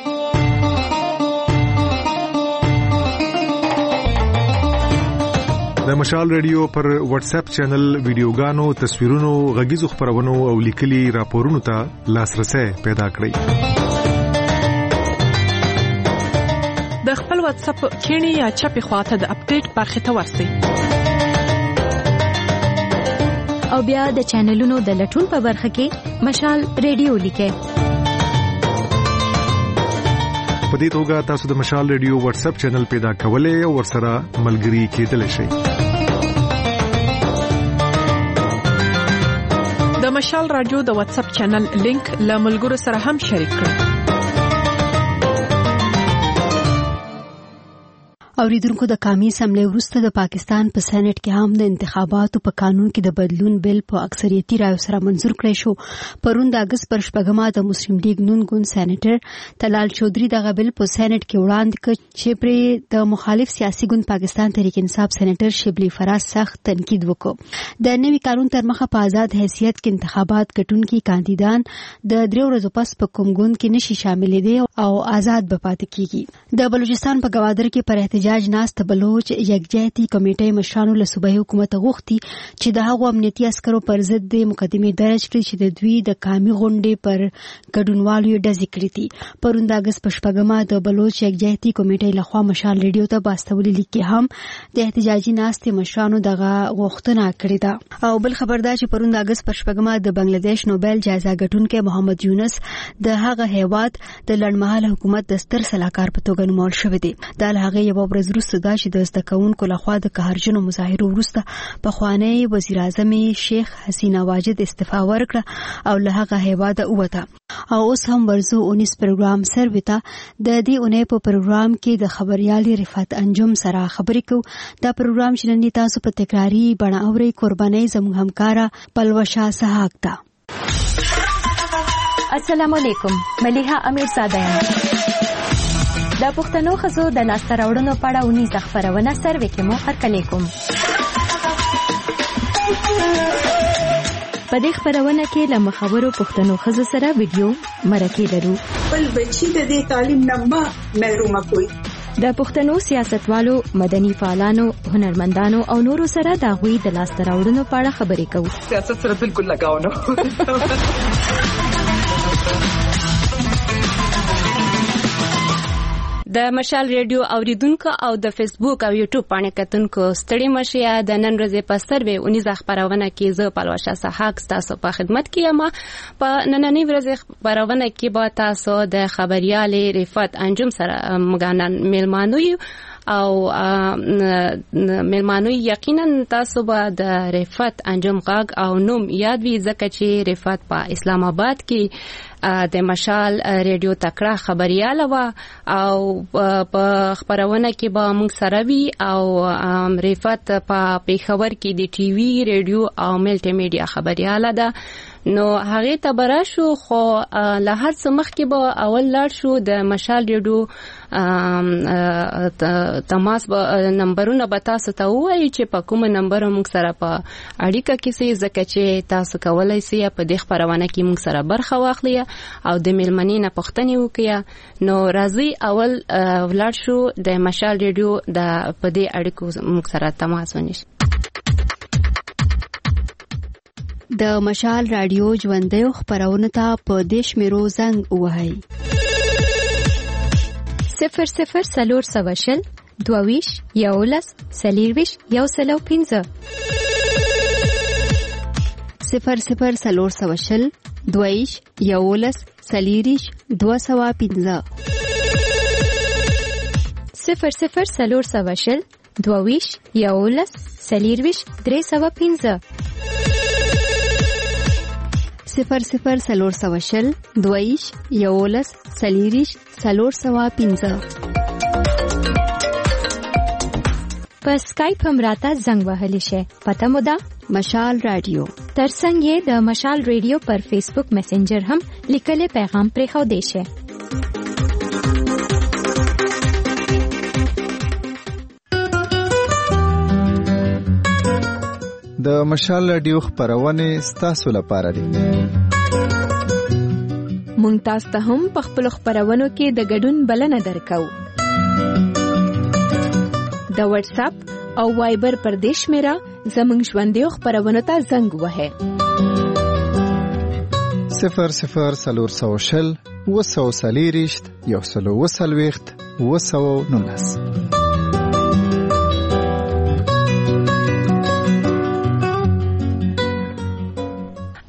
د مشال ریډیو پر واتس اپ چینل ویډیوګانو تصویرونو غږیزو خبرونو او لیکلي راپورونو ته لاسرسي پیدا کړئ. د خپل واتس اپ کینی یا چپی خواته د اپډیټ برخه ته ورسئ او بیا د چینلونو د لټون په برخه کې مشال ریډیو لیکئ. په دې توګه تاسو د مشال ریډیو واتس اپ چینل پیدا کولای او ورسره ملګري کېدلی شئ. د مشال رادیو د واتس اپ چینل لینک له ملګرو سره هم شریک کړئ. اوریدونکو د قومي اسمبلی وروسته د پاکستان په سېنات کې هم د انتخاباتو په قانون کې د بدلون بل په اکثریتي رایو سره منظور کړی شو. پرون د اگست پر 8 د مسلم لیگ نون ګوند سېنیټر طلال چودھری دغه بل په سېنات کې وړاندې کړ چې پر د مخالف سیاسي ګوند پاکستان تحریک انصاف سېنیټر شبلی فراز سخت تنقید وکړ. د نوي قانون تر مخه په آزاد حیثیت کې انتخابات ګټونکي کاندیدان د 3 ورځو پس په کوم ګوند کې نشي شاملېدي او آزاد به پاتې کیږي. د بلوچستان په گوادر کې پر احتجاج ناست بلوچ یکجهتي کمیټې مشرانو له صوبایي حکومت غوښتي چې د هغو امنیتي عسکرو پر ضد د مقدمې درج کړي چې د دوی د قامي غونډې پر ګډونوالو ډزې کړې دي. پرون د اگست په 8 د بلوچ یکجهتي کمیټې لخوا مشال ریډیو ته باستولي لیک کې هم د احتجاجي ناست مشرانو دغه غوښتنه کړې ده. او بل خبر ده چې پرون د اگست په 8 د بنگلاديش نوبل جایزه ګټونکي محمد یونس د هغه هیواد د لړمحاله حکومت د ستر سلاکار په توګه نومول شوی دی. د هغه یو ورځ وروسته دا چې د زده کوونکو لخوا د قهرجنو مظاهرو وروسته پخوانی وزیر اعظم شیخ حسینه واجد استعفا ورکړه او له هغه هیواده ووته. او اوس هم ورزو 19 پروګرام سرویتا د دې اونۍ په پروګرام کې د خبريالي رفعت انجم سره خبرې کوو. دا پروګرام چې نن تاسو په تکراری بڼه اوري قرباني زموږ همکارا پلوشا سحاق ده. السلام علیکم، ملیحه امیر زاده یم. د پښتنو ښځو د لاسته راوړنو په اړه اونیزه خپرونه سروې کې مو هرکلی کوم. په دې خپرونه کې له مخورو پښتنو ښځو سره ویډیو مرکې لرو. بل بچی د دې تعلیم نه محرومه کوي. د پښتنو سیاستوالو، مدني فعالانو، هنرمندانو او نورو سره د هغوی د لاسته راوړنو په اړه خبرې کوو. سیاست سره بالکل لګاو نه. د مشال ریډیو اوریدونکو او د فیسبوک او یوټیوب باندې کتونکو ستړي مشیا. د نن ورځې په سروې 19 خبرونه کې زه پلوشا سحاق تاسو په خدمت کې یم. په نننۍ ورځې خبرونه کې به تاسو د خبريالي رفعت انجم سره مګانن میلمانوي او میلمانوي یقینا تاسو به د رفعت انجم غاګ او نوم یاد وي ځکه چې رفعت په اسلام آباد کې د مشال ریډیو تکړه خبرياله و او په خبرونه کې به موږ سره وي او رفعت په پیښور کې د ټي وي ریډیو او ملټي میډیا خبرياله ده. نو هغه ته براشو خو له هر څه مخکې به اول لاړ شو د مشال ریډیو تماس به نمبرونه به تاسو ته وایي چې په کوم نمبر موږ سره په اړیکه کې سي ځکه چې تاسو کولای سي په دې خبرونه کې موږ سره برخه واخلئ او د میلمنې نه پوښتنې وکړئ. نو راځي اول ولاړ شو د مشال ریډیو د په دې اړیکو موږ سره تماس ونیسو. د مشال رادیو ژوندۍ خبرونه ته په دیش میرو زنګ وهاي 00 22 یولس سلیرویش یو سلو 15 00 22 یولس سلیریش 215 00 22 یولس سلیرویش 315 00 22 یولس سلیریش 315 په اسکایپ هم راته زنګ وهلی شي. پته مو ده مشال رادیو. ترڅنګ یې د مشال ریډیو پر فیسبوک میسنجر هم لیکلي پیغام پرېښو دی شي. د مشال رادیو خبرونه ستاسو لپاره دي. مونږ تاسو ته هم په خپل خبرونو کې د ګډون بلنه درکو. د واتس اپ او وایبر پر دیش میرا زمونږ ژوندۍ خبرونو ته زنګ وهه 00 وسلیریشت یو سلو وسلويخت وسو نونس.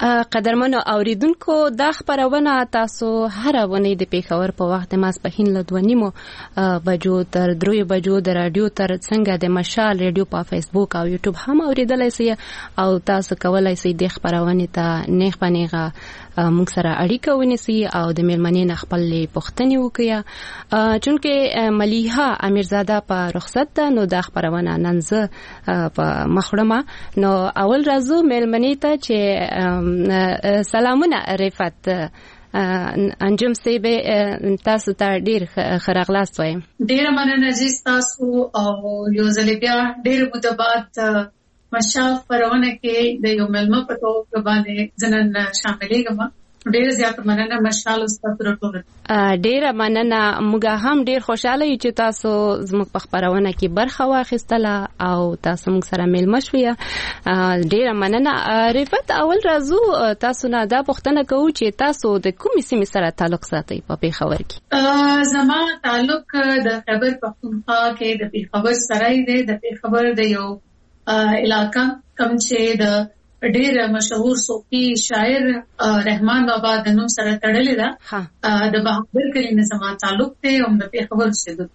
قدرمنو اوریدونکو دا خبرونه تاسو هر ونې د پیښور په وخت ماسپښین له 2:30 بجو تر 3 بجو د رادیو تر څنګه د مشال رادیو په فیسبوک او یوټیوب هم اوریدلای شئ او تاسو کولای شئ د خبرونه ته نیغ پنیغه موږ سره اړیکه ونیسي او د میلمنې نه خپل پوښتنې وکړي چونکه ملیحه امیرزاده په رخصت ده نو د خبرونه نن زه په مخړمه نو اول راځو میلمنې ته چې سلامونه رفعت انجم سیبه تاسو ته ډیر خراغلاست وایم. ډیر مننه عزیز تاسو او یو ځل بیا ډیر مده بعد مشال خبرونه کې د یو ملمه په توګه باندې ځنن شاملېږم. ډیر زیات مننه مشال استاد راټول. ډیر مننه موږ هم ډیر خوشاله یو چې تاسو زموږ په خبرونه کې برخه واخیستله او تاسو موږ سره میلمه شوي. ډیر مننه رفعت. اول راځو تاسو نه دا پوښتنه کوو چې تاسو د کومې سیمې سره تعلق ساتئ په پیښور کې؟ زما تعلق د خیبر پختونخوا کې د پیښور سره دی. د پیښور د یو علاقہ کوم چې د ډیر مشهور صوفي شاعر رحمان بابا د نوم سره تړلې ده. د بهادر کلی نه زما تعلق دی او د پیښور اوسېدونکی.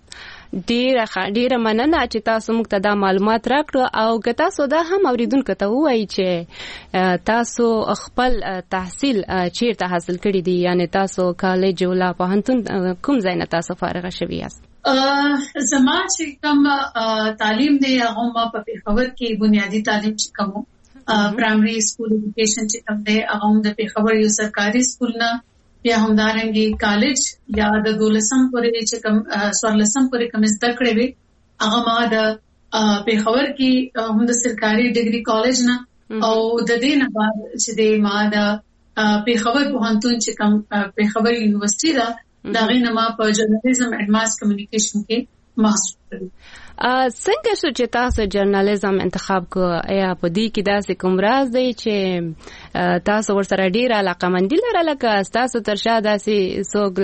ډیره مننه چې تاسو موږ ته دا معلومات راکړو او که تاسو دا هم اوریدونکو ته ووایي چې تاسو خپل تحصیل چیرته حاصل کړی دی، یعنی تاسو کالج ولا پوهنتون کوم ځای نه تاسو فارغه شوي یاست؟ زما چې کوم تعلیم دی هغه ما په پیښور کې بنیادی تعلیم چې کوم پرایمری سکول ایجوکیشن چې کوم دی هغه هم د پیښور یو سرکاري سکول نه بیا هم دارنګي کالج یا د 12م پورې چې کوم 14م پورې کوم زده کړې وي هغه ما د پیښور کې هم د سرکاري ډیګري کالج نه او د دې نه بعد چې د ما د پیښور پوهنتون چې کوم پیښور یونیورسيټي دا دا غینه ما په جرنالیزم اډوانس کمیونیکیشن کې ماستر کړی. څنګه شو چې تاسو جرنالیزم انتخاب کو؟ یا په دې کې داسې کوم راز دی چې تاسو ورسره ډیر علاقمندي لرله که تاسو تر شا داسې څوک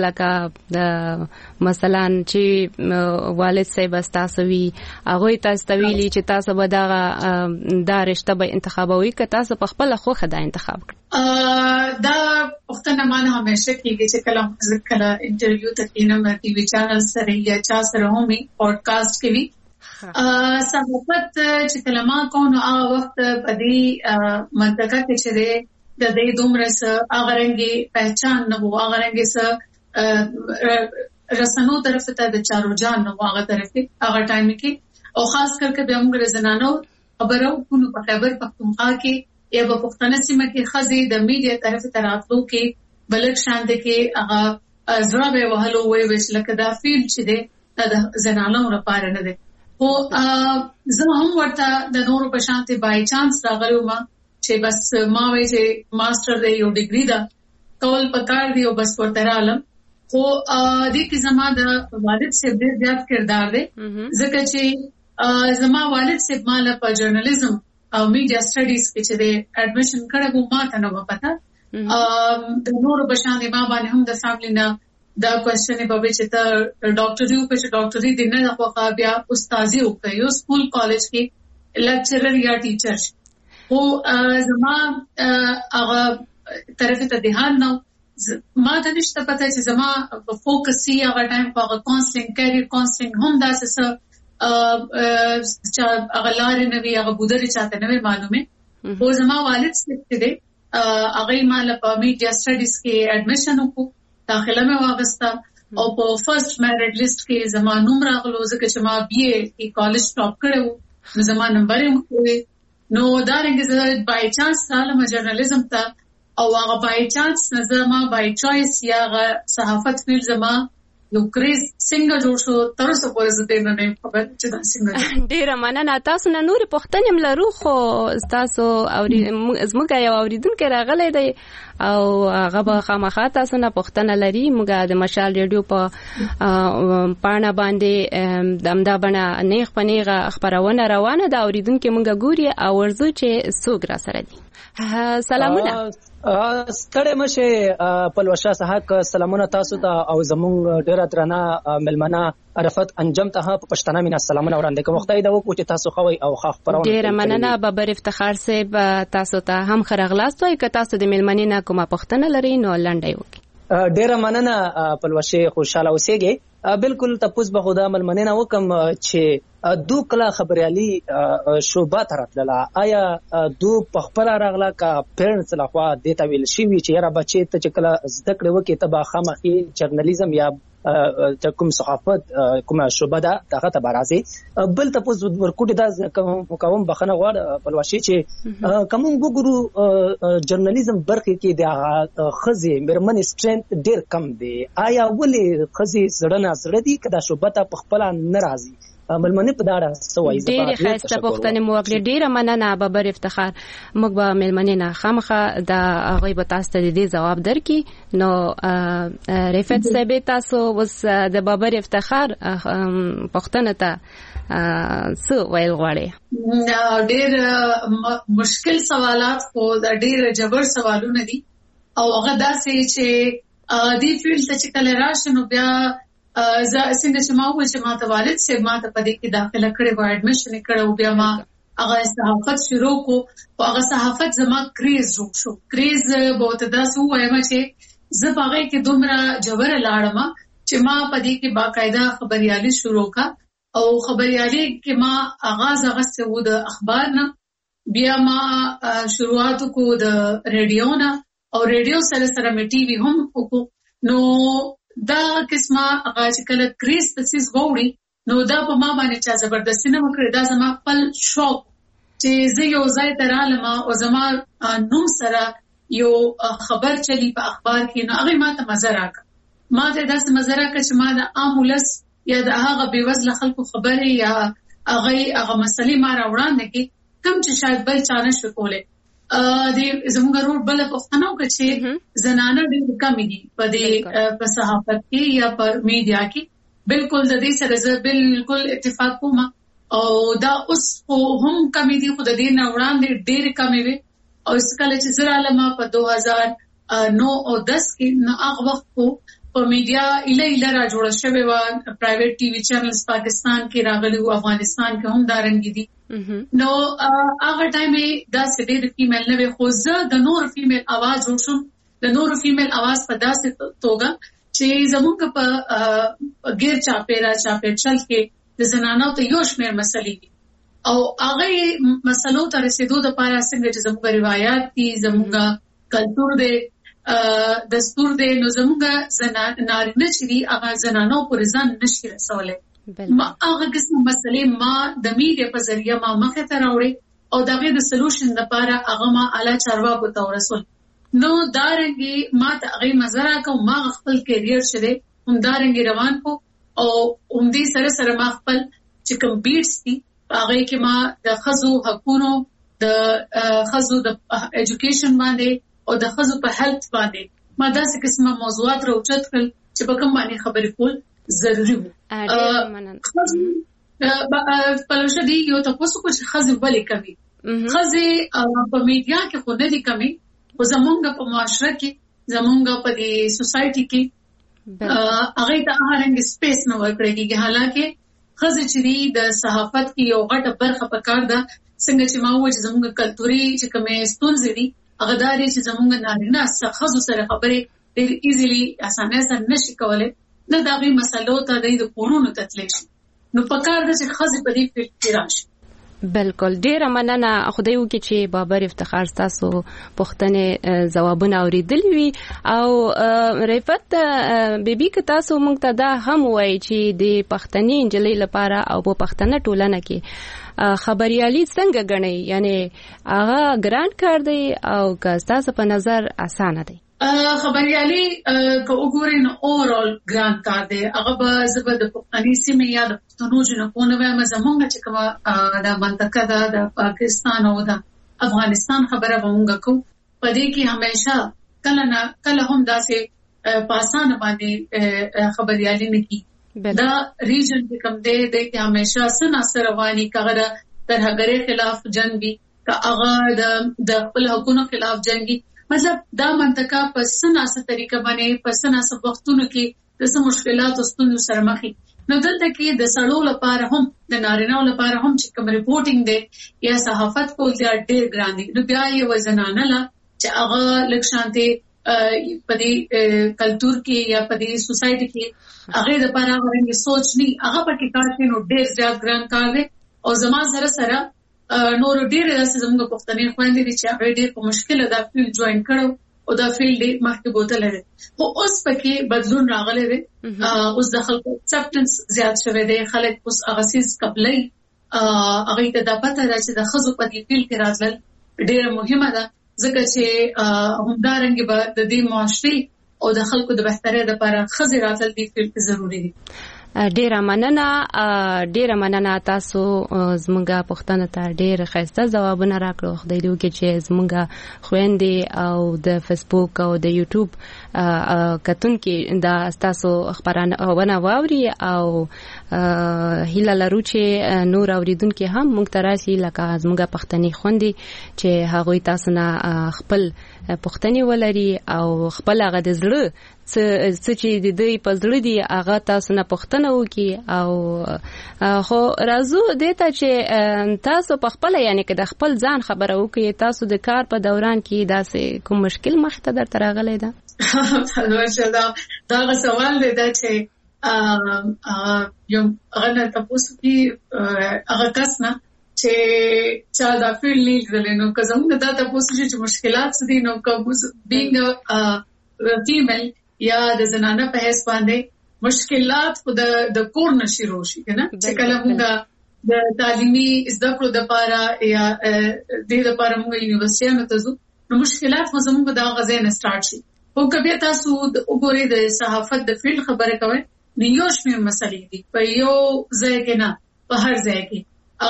لکه مثلا چې والد صاحب تاسو وی هغه تاسو ته ویلي چې تاسو به دا رشته به انتخابوي که تاسو په خپل خوخه دا انتخاب کړئ؟ دا پښتنه مانه همیشه کېږي چې کله انټرویو ته کینم ټي وي چینل سره یا چا سره هم پودکاسټ کې وی صحافت چې کلمه کوم هغه وخت په دې منطقه کې چې د دې دومره څه هغه رنګي پہچان نه وو، هغه رنګي څه رسنو طرف ته د چارو جان نه هغه طرف هغه ټایم کې او خاص کرکه به موږ زنانو خبرو کو په خیبر پختونخوا کې یا په پښتنه سیمه کې خزي د میډیا طرف ته راتلو کې بلک شانت کې هغه زړه به وهلو وي چې لکه دا فیلډ چې دی د زنانو لپاره نه دی. او زه هم ورته د نورو په شانتي بای چانس راغلو ما چې بس ما وایي چې ماستر دی یو ډیګري دا کول پکار دی او بس ورته رالم. خو دې کې زما د والد صاحب ډېر زیات کردار دی ځکه چې زما والد صاحب مال په جرنالیزم او میډیا سټډیز کې چې د اډمیشن کړو ما ته نو پته د نورو په شانتي ما باندې هم د فیملی نه دا کوېسچن به چې ته ډاکټري او چې ډاکټري دینه د خو بیا استادي وکړي یو سکول کالج کې لیکچرر یا ټیچر. او زما هغه طرف ته دهان نو ما ته نشته پته چې زما فوکس یې هغه ټایم په هغه کاونسلینګ کیریئر کاونسلینګ هم داسې چې هغه لارې نه وي هغه بودري چاته نه معلومه. او زما والد څه دې هغه مال په میډیا سټډیز کې اډمیشن وکړو، داخله مې واغسته او په فرست میرټ لیست کې زما نوم راغلو ځکه چې ما بي اي کې کالج ټاپ کړو نو زما نمبر یې وکړی. نو دا رنګ زه بای چانس سالم جرنالیزم ته او هغه بای چانس زما بای چويس یا صحافت فیلډ زما یو کریز څنګه جوړ شو تر اوسه پورې زه دې نه خبر چې دا څنګه. ډیره مننه. تاسو نه نور پوښتنې ملرو خو تاسو زموږ یو اوریدونکو راغلی دی او هغه به خامخا تاسو نه پوښتنه لري. موږ د مشال ریډیو په پاڼه باندې دمدا بنا نیغ پنیغه خبرونه روانه ده اوریدونکو موږ ګوري او ورزو چې څوک را سره دي. سلامونه. ستړي مشه پلوشه صاحب، سلامونه تاسو ته او زمونږ ډیره درنه ملمنه عرفت انجم ته په پښتنه مینا سلامونه وړاندې کوم. وختي دا وکړو چې تاسو خوي او خاخ پرونه. ډیره مننه بابر افتخار صاحب، تاسو ته هم خرغلاست وای ک تاسو د ملمنې نه کومه پښتنه لري نو لنډي وکي. ډیره مننه پلوشه، خوشاله اوسئ. بالکل تاسو به خدا ملمنې نه وکم چې دو کلا خبريالي شوبه ترتله، آیا دو پخپل راغلا کا پیرنټس لخوا دیتا ویل شي چې را بچي ته چې کلا زده کړو کې تبا خامخي جرنالیزم یا کوم صحافت کوم شوبه ده دغه ته برازي. بل تاسو ورکوټ دا کوم بخنه غواړ پلواشي چې کوم وګورو جرنالیزم برخه کې د خزي مرمن سټرنث ډیر کم دی. آیا ولې خزي زړه نه زړه دي کدا شوبه ته پخپل ناراضي؟ ملمنې په داړه سوای زه ډېر خسته پښتنې مو وکړې. ډېر مننه بابر افتخار. موږ به ملمنې نه خامخه دا هغه به تاسو ته دې جواب درکې. نو رفعت صاحب تاسو وس د بابر افتخار پښتنه ته څه ویل غواړي؟ ډېر مشکل سوالات خو دا ډېر جبر سوالونه دي او هغه داسې چې دې فیلډ ته چې کله راشي نو بیا څنګه چې ما وویل چې ما ته والد صاحب ما ته پدې کې داخله کړې و، اډمیشن کړو، بیا ما هغه صحافت شروع کو او هغه صحافت زما کریز جوړ شو. کریز بہت داسو وایم چې زه هغه کې دومره جوړه لاړم چې ما پدې کې باقاعده خبريالي شروع کا او خبريالي کې ما آغاز غسه و د اخبار نه، بیا ما شروعات کو د ریډیو نه او ریډیو سره سره مې ټي وي هم وکړو. نو دا قسمه هغه چې کله کریس تاسیس ووري نو دا په ما باندې چا زبردستی نه وکړي. دا زما خپل شوق چې زه یو ځای ته رالم او زما نوم سره یو خبر چلی په اخبار کې، نو هغه ما ته مزه راکړه. ما ته داسې مزه راکړه چې ما د عام ولس یا د هغه بېوزله خلکو خبرې یا هغه مسلې ما راوړاندې کې کوم چې شاید بل چا نشي کولی. زموږ رول بل پښتنو کې چې زنانه ډېر کم دي په دې په صحافت کې یا په میډیا کې. بالکل د دې سره زه بالکل اتفاق کوم او دا اوس هم کم دي، خو د دې نه وړاندې ډېر کم وي. او کله چې زه رالم په 2009 او 10 کې نو هغه وخت په میډیا اله را جوړه شوې و، پرایویټ ټي وي چینلز پاکستان کې راغلي او افغانستان کې هم دارنګ دي. نو هغه ټایم دا سړي فیمیل نه وي، خو زه د نور فیمیل आवाज وشم. د نور فیمیل आवाज په داسې توګه چې زموږ په غیر چاپېچل کې د زنانو ته یو شمېر مسلې دي او هغه مسلو ته رسیدو د پاره څنګه چې زموږ روایت دي، زموږ کلچر دی، دستور دی، نو زموږ نارینه چې دي هغه زنانو پر ځان نشي رسولای. ما هغه قسم مسلې ما د میډیا په ذریعہ ما مخه ته راوړې او دغه د سولوشن لپاره هغه ما اعلی چارواکو ته ورسول. نو دارنګي ما ته هغه مزرا کو ما خپل کیریئر شری هم دارنګي روان کو او هم دې سره سره ما خپل چې کوم بیټس دي هغه کې ما د خزو حقوقو د خزو د ایجوکیشن باندې او د خزو په هیلث باندې ما داسې قسمه موضوعات راوچت کړل چې په کوم باندې خبرې کول ضروري وو. پلوشه دی یو تاسو کو چې خزي ولې کمی خزي په میډیا کې خو نه دي کمی، خو زمونږ په معاشره کې زمونږ په دې سوسايټي کې هغه ته هرنګ سپیس نه ورکړي. حالانکه خزي چې د صحافت کې یو غټه برخه پکار ده، څنګه چې ما وایي چې زمونږ کلتوري چې کومه ستونزې دي هغه داري چې زمونږ نارینه خزو سره خبرې ډېر ایزیلی اسانه سره نشي کولای. نه دا غي مسلو ته د قانونو تطبیق شي، نو پکار ده چې خزي په دې فکر راشي. بالکل ډیره مننه. خدای وکړي چې بابر افتخار تاسو پښتنې ځوابونه اوریدلی وي او رفعت بیبي که تاسو موږ ته دا هم وایي چې د پښتني انجلۍ لپاره او په پښتنه ټولنه کې خبريالي څنګه غنئ؟ یعنی هغه ګران کار دی او که تاسو په نظر اسانه دی؟ خبريالي که وګورئ نو اورال ګران کار دی. هغه به زبر د پښتني سیمې یا د پښتنو جنونو وایم زمونږ چې کومه د منطقه ده د پاکستان او د افغانستان خبره ومږه کو په دې کې همیشه کله نه کله هم داسې پاسان باندې خبريالي نه کی. دا ریجن کې کوم دی چې همیشه سنا سره وانی کغه تر هغه خلاف جنگ وی که هغه د خپل حقوقو خلاف جنگي. مطلب دا منطقه په سناسه طریقه باندې په سناسه وختونو کې د سم مشکلات او ستونزو سره مخ نو دلته کې د سړو لپاره هم د نارینه‌و لپاره هم چې کوم ریپورټینګ دی یا صحافت کول دی ډېر ګران دي. نو بیا یې وزنانه لا چې هغه لک شانته په دې کلچر کې یا په دې سوسايټي کې هغه د لپاره ورنګ سوچ نه هغه پکې کار کوي نو ډېر زیات ګران کار دی. او زما سره نور ډېر داسې زموږ پښتنې خويندې دي چې هغه ډېر په مشکل دا فیلډ جوائن کړو او دا فیلډ مخکې بوتل لري. خو اوس پکې بدلون راغلی دی. اوس د خلکو اکسپټنس زیات شوی دی. خلک اوس هغه سیس قبلې هغه ته د پته راځي چې د خزو په دې فیلډ کې راتلل ډېر مهمه ده ځکه چې همدارنګه به د دې معاشري او د خلکو د بهترۍ لپاره خزې راتل دې فیلډ کې ضروری دي. ډیره مننه تاسو زمونږه پښتنه ته ډیر ښایسته ځوابونه راکړو. خدای دې وکړي چې زمونږه خويندې او د فیسبوک او د یوټیوب کتونکو دا تاسو خبرونه واوري او هیله لرو چې نور اوریدونکو هم موږ ته راشي لکه زمونږه پښتني خويندې چې هغه تاسو نه خپل پښتني ولري او خپل هغه د زړه څه چې د دې په زړه دی هغه تاسو نه پښتنه وکي او خو راځو دته چې تاسو په خپل یعنی که د خپل ځان خبره وکي تاسو د کار په دوران کې داسې کوم مشکل مخ ته درته راغلی ده؟ دا سوال دی دا چې یو هغه تاسو کې هغه کس نه چې چا دا فیل لیدل نو که زموږ دا تاسو چې مشکلات دي نو کوم بینګ فیمیل یا د زنانه په حساب باندې مشکلات خو د کور نشي شي کنه چې کله موږ د تعلیمي زده کړو د لپاره یا د لپاره موږ یونیورسيټونو ته ځو نو مشکلات خو زموږ د غزا نه سٹارټ شي. او کبه تاسو وګورئ د صحافت د فیلډ خبره کوي نیو شمیر مسلې دي په یو ځای کې نه په هر ځای کې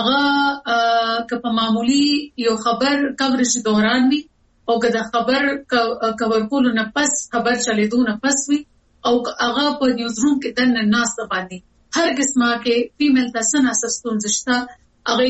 هغه که په معمولی یو خبر کوریج دوران وي او که د خبر کور کولو نه پس خبر چلیدو نه پس وي او هغه په نیوز روم کې دنه ناس باندې هر قسمه کې فیمیل تاسو نه سستون زشتا هغه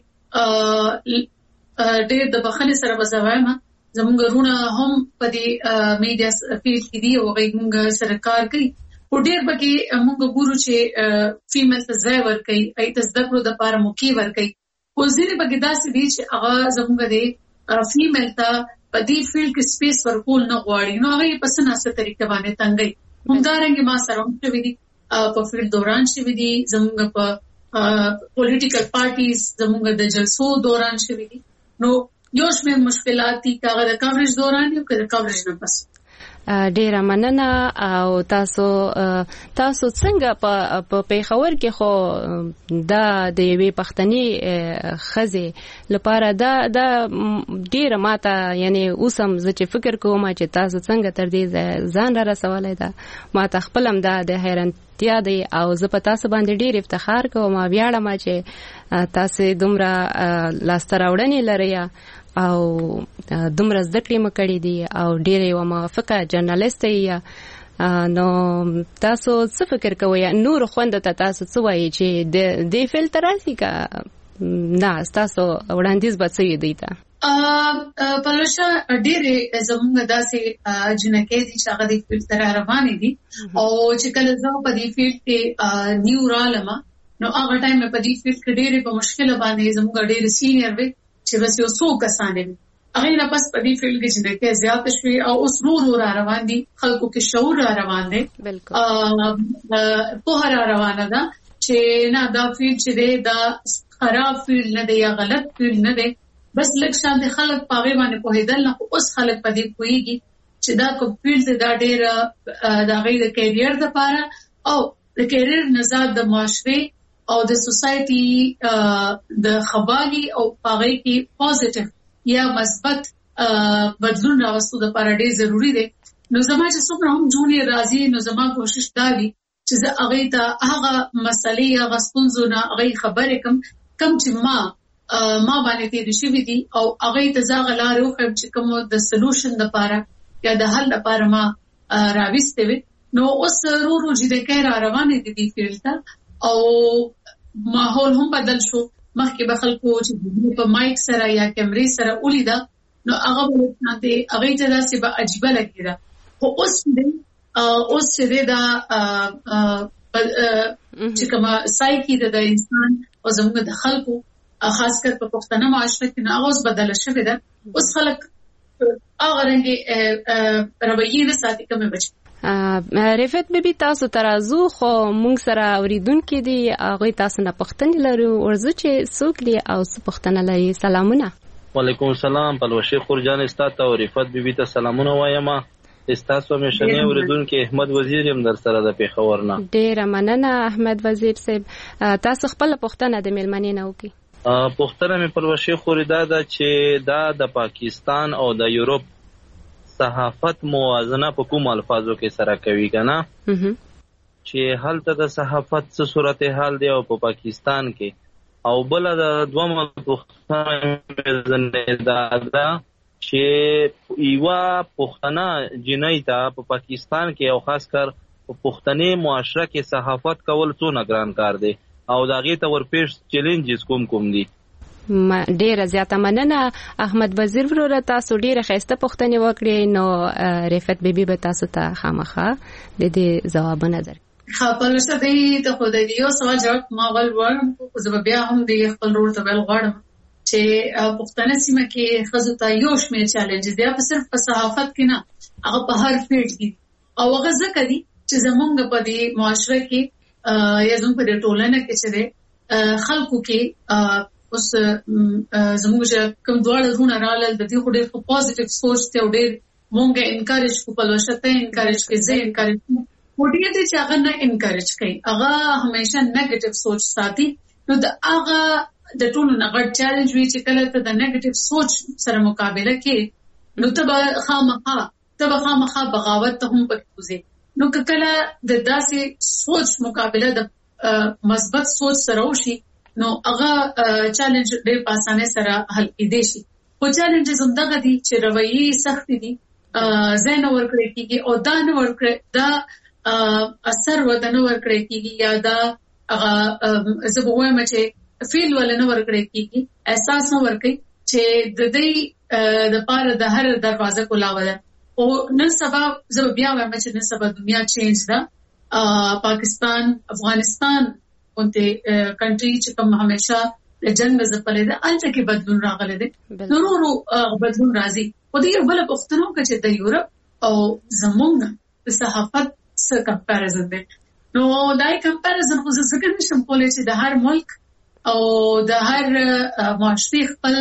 کې ډېر د بخښنې سره وځوایم زموږ رونه هم په دې میډیا فیلډ کې دی او موږ سره کار کوي او ډېر بګي موږ ګورو چې فیمیل ته ځای ورکړي اې د زده کړو د لپاره موقع ورکړي. خو ځینې بګي داسې دي چې هغه زموږ د فیمیل ته په دې فیلډ کې سپیس ورکول نه غواړي نو هغه په سناسه طریقه باندې تنګي. همدارنګه ما سره هم شوی دي په فیلډ دوران شوی دي زموږ په پولیټیکل پارټیز زموږ د جلسو دوران شوی دي نو یو شمېر مشکلات دي هغه د کوریج دوران یو که د کوریج نه پس. ډیره مننه. او تاسو څنګه په پیښور کې خو دا د یوې پښتني خزې لپاره دا ډیره ماته یعنی اوسم زه چې فکر کوم چې تاسو څنګه تر دې ځان را رسولای دا ماته خپلم دا د حیرانتیا دی او زه په تاسو باندې ډیر افتخار کوم او ویاړم چې تاسو دومره لاسته راوړنې لرئ او دومره زده کړې مکړې دي او ډېر یو موافقه جرنالست یې نو تاسو څه فکر کوئ نور خوند ته تاسو څه وایي چې د فلټر راسي کا نه تاسو وړاندیز به څه دی ته پلوشه ډېر زموږ داسې جنکې دي چې هغه د فلټر روانې دي او چې کله زه په دې فیلډ کې نیو رالم نو هغه ټایم په دې فیلډ کې ډېر په مشکل باندې زموږ ډېر سینیئر وي چې بس یو څو کسانې هغه نه پس په دې فیلډ کې چې دغه زیات شوي او اوس رو را روان دي خلکو کې شعور را روان دي په هر روانه ده چې نه دا فیلډ چې دا خراب فیلډ نه دی یا غلط فیلډ نه دی بس لږ شان دي خلک پاغه باندې پوهیدل نه اوس خلک په دې پوهیږي چې دا کوم فیلډ دا ډېر دا غي د کیریئر لپاره او د کیریئر نزاد د معاشري او د سوسايټي د خبالي او پاغه کې پوزټیو یا مثبت بدلون راوستو د لپاره ډېر ضروری دی. نو زما چې څومره هم جونیئر راځي نو زما کوشش دا وي چې زه هغه ته هغه مسلې یا غستونزونه هغه خبرې کم چې ما باندې تیر شوی دي او هغه ته زغ لارو خم چې کوم د سولوشن لپاره یا د حل لپاره ما راوستې وي. نو اوس رو چې د کار روانې دي فیلډ ته او ماحول هم بدل شو مخکې به خلکو چې په مایک سره یا کیمرې سره ولیدا نو هغه باندې هغه ته داسې به عجیب لګیدا خو اوس دې دا چې کومه سایکی د انسان او زموږ د خلکو خاص کر په پښتنه معاشره کې نو اوس بدل شوې ده اوس خلک هغه رنګي رویې نه ساتي کومه بچ رفعت بیبي تاسو ترازو خو مونږ سره اوریدونکو دي هغه تاسو نه پښتنه لرو ورزه چې څوک دی او پښتنه لري سلامونه وعلیکم السلام پلوشي خورجان استاد او رفعت بیبي ته سلامونه وایم استاسو مشنه اوریدونکو احمد وزیر هم در سره د پیښور نه ډیر مننه احمد وزیر صاحب تاسو خپل پښتنه د ملمنې نه وکي پښتنه مې پلوشي خوريدا ده چې دا د پاکستان او د یورپ صحافت موازنه په کوم الفاظو کې سره کوي کنه چې هلته د صحافت څه صورتحال دی او په پاکستان کې او بل د دوه پښتنه دا چې یوا پښتنه جنۍ ته په پاکستان کې او خاص کر په پښتني معاشره کې صحافت کول څونه ګران کار دی او داغه ته ورپېښ چیلنجز کوم دي ډیره زیاته مننه احمد وزیر وروره تاسو ډیره خسته پوښتنه وکړې نو رفعت بیبي به تاسو ته خامخا د دې ځوابونه درکړي خپل څه دی ته خو د یو سوال جواب ما ول ورم خو زه بیا هم د خپل رول ته ول غواړم چې پښتنه سیمه کې خزو ته یو شمېر چیلنجز دی په صرف په صحافت کې نه هغه په هر فیلډ کې او هغه ځکه دي چې زمونږ په دې معاشره کې یا زموږ په ټولنه کې چې خلکو کې اوس زموږ کوم ډول رونه رالل د دې خو ډېر پوزټیو سوچ ته ډېر مونږه انکریج کو په لوشته انکریج کې زه انکریج وړي دي چې هغه نه انکریج کوي هغه همیشه نیگیټیو سوچ ساتي نو د هغه د ټولو نه غټ چیلنج وی چې کله ته د نیگیټیو سوچ سره مقابله کې نو ته خامخا بغاوت ته هم پکې نو کله د داسې سوچ مقابله د مثبت سوچ سره وشي نو هغه چیلنج ډېر په اسانه سره حل کېدای شي او چیلنجز هم دغه دي چې رویې سخت دي زین ورکړي کېږي او دا نه ورکړي دا اثر ودانه ورکړي کېږي یا دا هغه زبوه مچه فیل ولنه ورکړي کېږي احساس نه ورکړي چې د دې د پاره د هر دروازه کولاوله او نن سبا زه بیا وایم چې نن سبا دنیا چینج ده پاکستان افغانستان اونته کنټری چې کوم همیشه د جنگ زپلې ده الته کې بدلون راغلی دی نورو بدلون راځي او د یو بل پښتنو کې چې د یورپ او زمونږ د صحافت سره کمپیریزن دی نو دای کمپیریزن خو زه څنګه نشم کولای چې د هر ملک او د هر معاشري خپل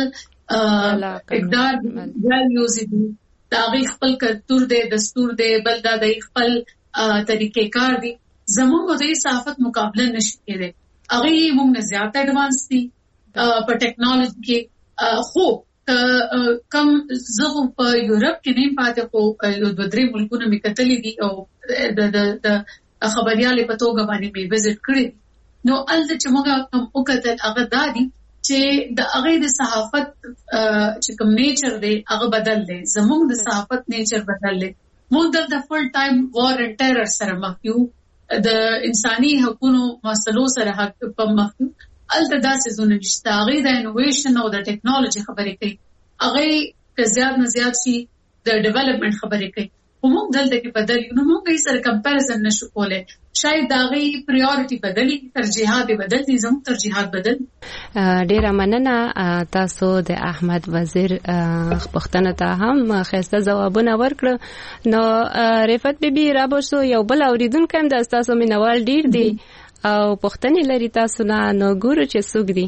اقدار ویلیوز دي دا غي خپل کلتور دی دستور دی بل دا د خپل طریقې کار دي زموږ د صحافت مقابله نشي کېدای هغه موږ نه زیات اډوانس دي په ټیکنالوژي کې خو کم زغم په یورپ کې نه پاتې خو یو د درې ملکونو می کتلې دي او د خبريالې په توګه باندې می وزټ کړی نو الته چې موږ کوم وکړل هغه دادي چې د هغه د صحافت چې کوم نیچر دی هغه بدل دی زموږ د صحافت نیچر بدل دی موږ د فل ټایم وار اند ټیرر سره مخ یو د انساني حقوقو مسلو سره حق په مخ یو الته داسې زونه نشته هغه د انوویشن او د ټیکنالوژي خبرې کوي هغه که زیات نه زیات شي د ډیولپمنٹ خبرې کوي موږ دلته کې بدل یو نو موږ یې سره کمپیریزن نشو کولای شاید هغه پریورټي بدلی ترجیحات بدل دي زموږ ترجیحات بدل ډیره مننه تاسو د احمد وزیر پښتنه ته هم خسته ځوابونه ورکړه نو رفعت بیبي رابوسو یو بل اوریدونکو هم د تاسو مینوال ډیر دي او پښتنې لري تاسو نه ګورو چې څوک دي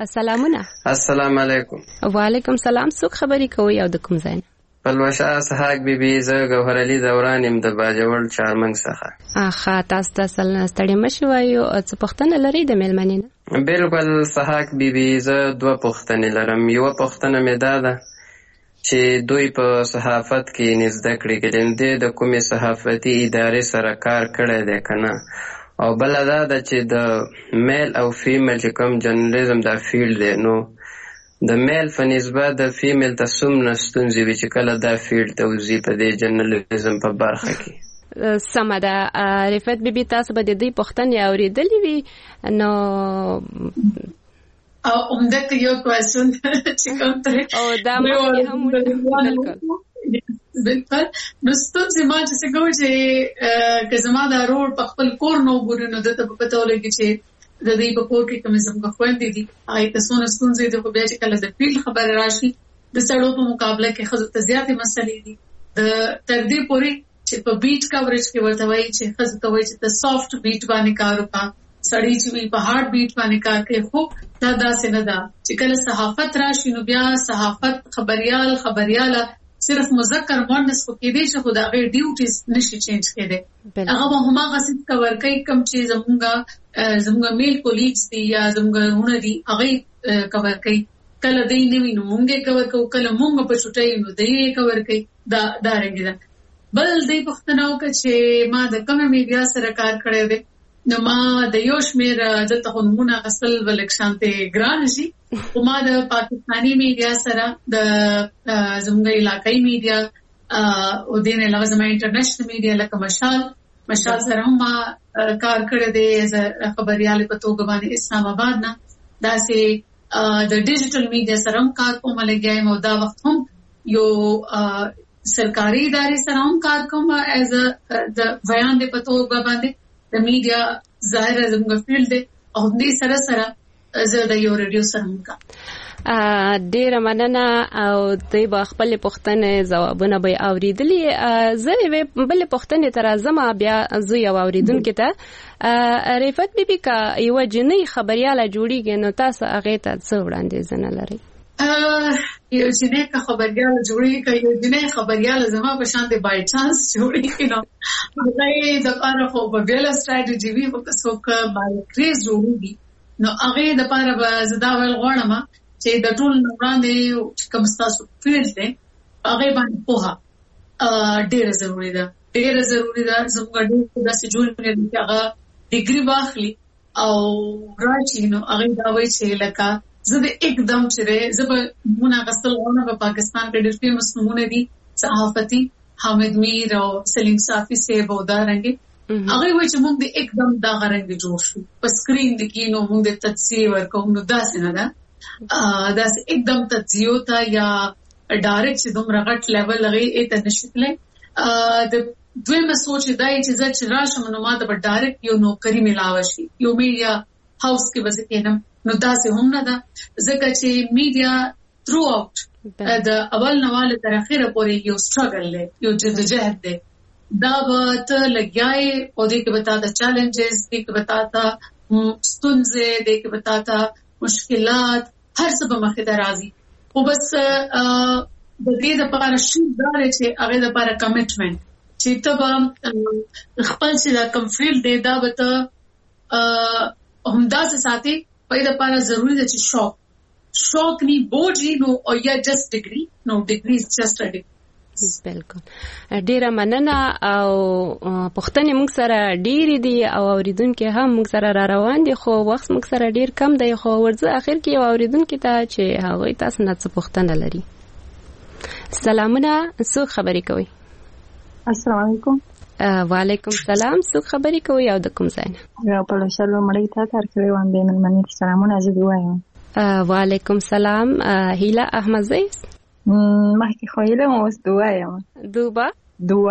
السلام علیکم وعلیکم السلام څوک خبرې کوي او د کوم ځای پلوشه اسحاق بیبي زه گوهر علي دوران يم د باجوړ چارمنګ څخه اخا تاسو ستړي مشي وایو څه پښتنه لري د مېلمنې نه بالکل اسحاق بیبي زه دوه پښتنې لرم یو پښتنه مې ده چې دوی په صحافت کې نزد کړي ګلندې د کومې صحافتي ادارې سره کار کړی دی کنه او بل دا چې د میل او فیمیل چې کوم جرنالیزم دا فیلډ دی نو د میل په نسبت د فیمیل ته څومره ستونزې وي چې کله دا فیلډ ته وځي په دې جرنالیزم په برخه کې سمه ده رفعت بیبي تاسو به د دې پښتنې اورېدلې وي نو عمدک یو کوېشن چې کوم ته او دا مخکې هم بالکل نو ستاسو ما چې څنګه چې که زما دا روډ په خپل کور نو ګورنو د ته په پته ولګي چې د دې په کور کې کوم څه خوندې دي آی تاسو نه ستونزې د خو بیا چې کله د فیلډ خبر راشي د سړو په مقابله کې خزو ته زیاتې مسلې دي د تر دې پورې چې په بیټ کاورج کې ورته وایي چې خزو ته وایي چې د سافټ بیټ باندې کار وکړه سړی چې په هارد بیټ باندې کار کوي خو دا داسې نه ده چې کله صحافت راشي نو بیا صحافت خبرياله صرف مذکر مؤنث کو کې دي چې خدای ډیوټیز نشي چینج کړي هغه هم هغه څه کور کوي کوم چې زموږ میل کولیګز دي یا زموږ دي هغه کور کوي کله دې نیوي نو مونږه کور کوو کله مونږ په چټای نو دې کور کوي دا رنګ ده بل دې پښتنو کې چې ما د کومه میډیا سره کار کړی دی نو ما د یو شمیر د تخمونه اصل ولکشانته ګران شي او ما د پاکستانی میډیا سره د زموږ علاقائی میډیا او د نه علاوه زموږ انټرنیشنل میډیا لکه مشال سره هم کار کړی دی خبريال په توګه باندې اسلام آباد نه داسې د ډیجیټل میډیا سره هم کار کوم لګیایم او دا وخت هم یو سرکاري ادارې سره هم کار کوم ایز د بیان د په توګه باندې د میډیا ظاهر زموږ فیلډ دی او دې سره زه د یو رادیو سره هم کا ډیر مننه او دوی به خپل پوښتنې ځوابونه به اوریدلې زه بل پوښتنې تر ازمه بیا زه یو اوریدونکو ته رفعت بیبي کا یو جنۍ خبرياله جوړیږي نو تاسو هغه ته څه وړاندیز نه لرئ یو جنۍ کا خبرياله جوړیږي یو جنۍ خبرياله زما په شان دی بای چانس جوړیږي نو هغه د پاره خو په بیل سټریټجی وی په څوک باندې کریز جوړیږي نو هغه د پاره زدا ول غواړم چې د ټول وړاندې کوم تاسو فیلډ دی هغه باندې پوها ډېر ضروری ده زموږ د سجول په هغه ډیګري واخلي او راځي نو هغه دا وایي چې لکه زه د एकदम چې زه به مناقصه غواړم په پاکستان کې ډېر فیمس نمونه دي صحافتي حامد میر او سلیم صافي سیب او دا رنګ هغه وایي چې موږ د एकदम دا غرنګ جوړ شو په سکرین د کینو موږ د تفسیر ورکوم نو داسې نه ده داسې एकदम تجزیه تا یا ډایرکټ چې دومره غټ لیول لغې ته نشتلې د دویمه سوچ دی چې چې راشم نو ما د ډایرکټ یو نوکری ملاوي شي یو میډیا هاوس کې وځي کینم نو داسې هم نه ده ځکه چې میډیا تھرو اوټ د اول نواله تر اخره پورې یو سټرګل دی یو جدوجہد دی دا به ته لګیاي او دې کې بتاتا چیلنجز دې کې بتاتا ستونزې دې کې بتاتا مشکلات هر څه به مخې ته راځي او بس د دې لپاره شي دا چې هغه لپاره کمټمنټ چې ته خپل چې دا کم فیلډ دی دا به ته همدا ساتي په دې لپاره ضروری ده چې شوق ني بوجي نو او یا جست ډیګري نو ډیګري از جست ا ډیګري بالکل ډیره مننه او پښتنې موږ سره ډېری دي او اوریدونکو هم موږ سره را روان دي خو وخت موږ سره ډېر کم دی خو ورځ اخر کې یو اوریدونکو ته چې هغه تاسو نه څه پښتنه لري سلامونه څوک خبرې کوي السلام علیکم وعلیکم السلام څوک خبرې کوي او د کوم ځای نه یو په لشلو مړی ته تر کړی وان به من سلامونه زه وایم وعلیکم السلام هیله احمدزی مخکې خویله مو وایم دوا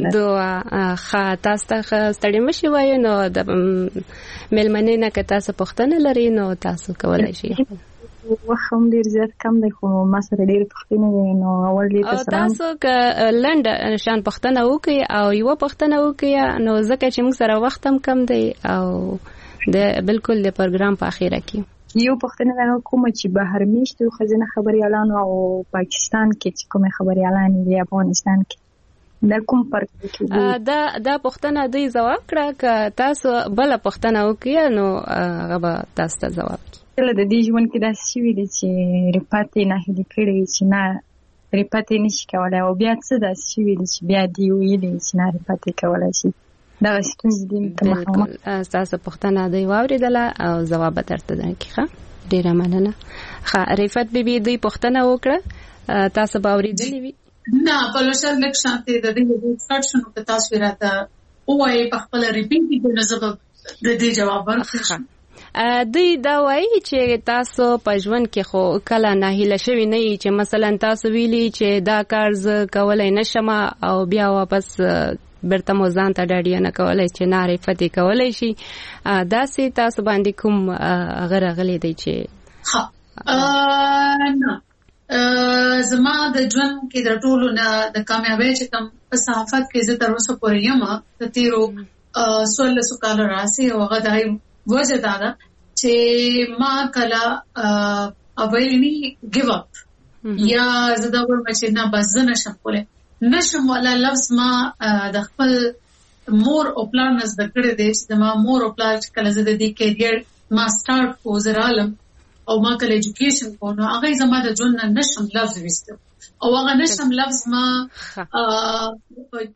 ښه تاسو ته ستړي مشي وایو نو د مېلمنې نه که تاسو پوښتنه لرئ نو تاسو کولی شئ وخت هم ډېر زیات کم دی خو ما سره ډېرې پوښتنې دي نو اول دې ته سلام تاسو که لنډ شان پوښتنه وکړئ او یوه پوښتنه وکړئ نو ځکه چې موږ سره وخت هم کم دی او بالکل د پروګرام په اخیره کې یو پوښتنه دا کومه چې بهر میشتو خزینه خبريالانو او پاکستان کې چې کومه خبريالان دي افغانستان کې دا کوم فرق دی دا پوښتنه دوی جواب کړه که تاسو بل پوښتنه وکړئ نو هغه تاسو ته جواب کله د دې ژوند کې دا شوی دي چې ریپاتې نه هلي کړي چې نه ریپاتې نشي کولای او بیا څه دا شوی دي چې بیا دی ویلي چې نه ریپاتې کولای شي دا ستونزې دي بالکل تاسو پوښتنه دی واوریدله او جواب درته درکړه ډیره مننه ښه رفعت بیبي دوی پوښتنه وکړه تاسو به اوریدلې وي نه په لوشل لیک شانتي د دې ډسکشن په تاسو راته او وايي په خپل ریپیټ دي نه زبر د دې جواب ورکړم دوی دا وایي چې تاسو په ژوند کې خو کله ناهیله شوي نه یي چې مثلا تاسو ویلي چې دا کار زه کولی نشم او بیا واپس برته مو ځان ته ډاډیه نه کولی چې نه رفت یې کولی شي داسې تاسو باندې کوم هغه راغلی دی چې نه زما د ژوند کې د ټولو نه د کامیابۍ چې کوم په صحافت کې زه تر اوسه پورې یم د تیرو 16 کالو راځي او هغه د وجه دا ده چې ما کله اوایلی ګیو اپ یا زه دا وایم چې نه بس زه نشم کولی نشم ولا لفظ ما د خپل مور او پلان نزد کړی دی چې ما مور او پلان کله زه د دې کیریئر ما سٹارټ کو زرالم او ما کله ایجوکیشن کو نو هغه زما د ژوند نشم لفظ وستو او هغه نشم لفظ ما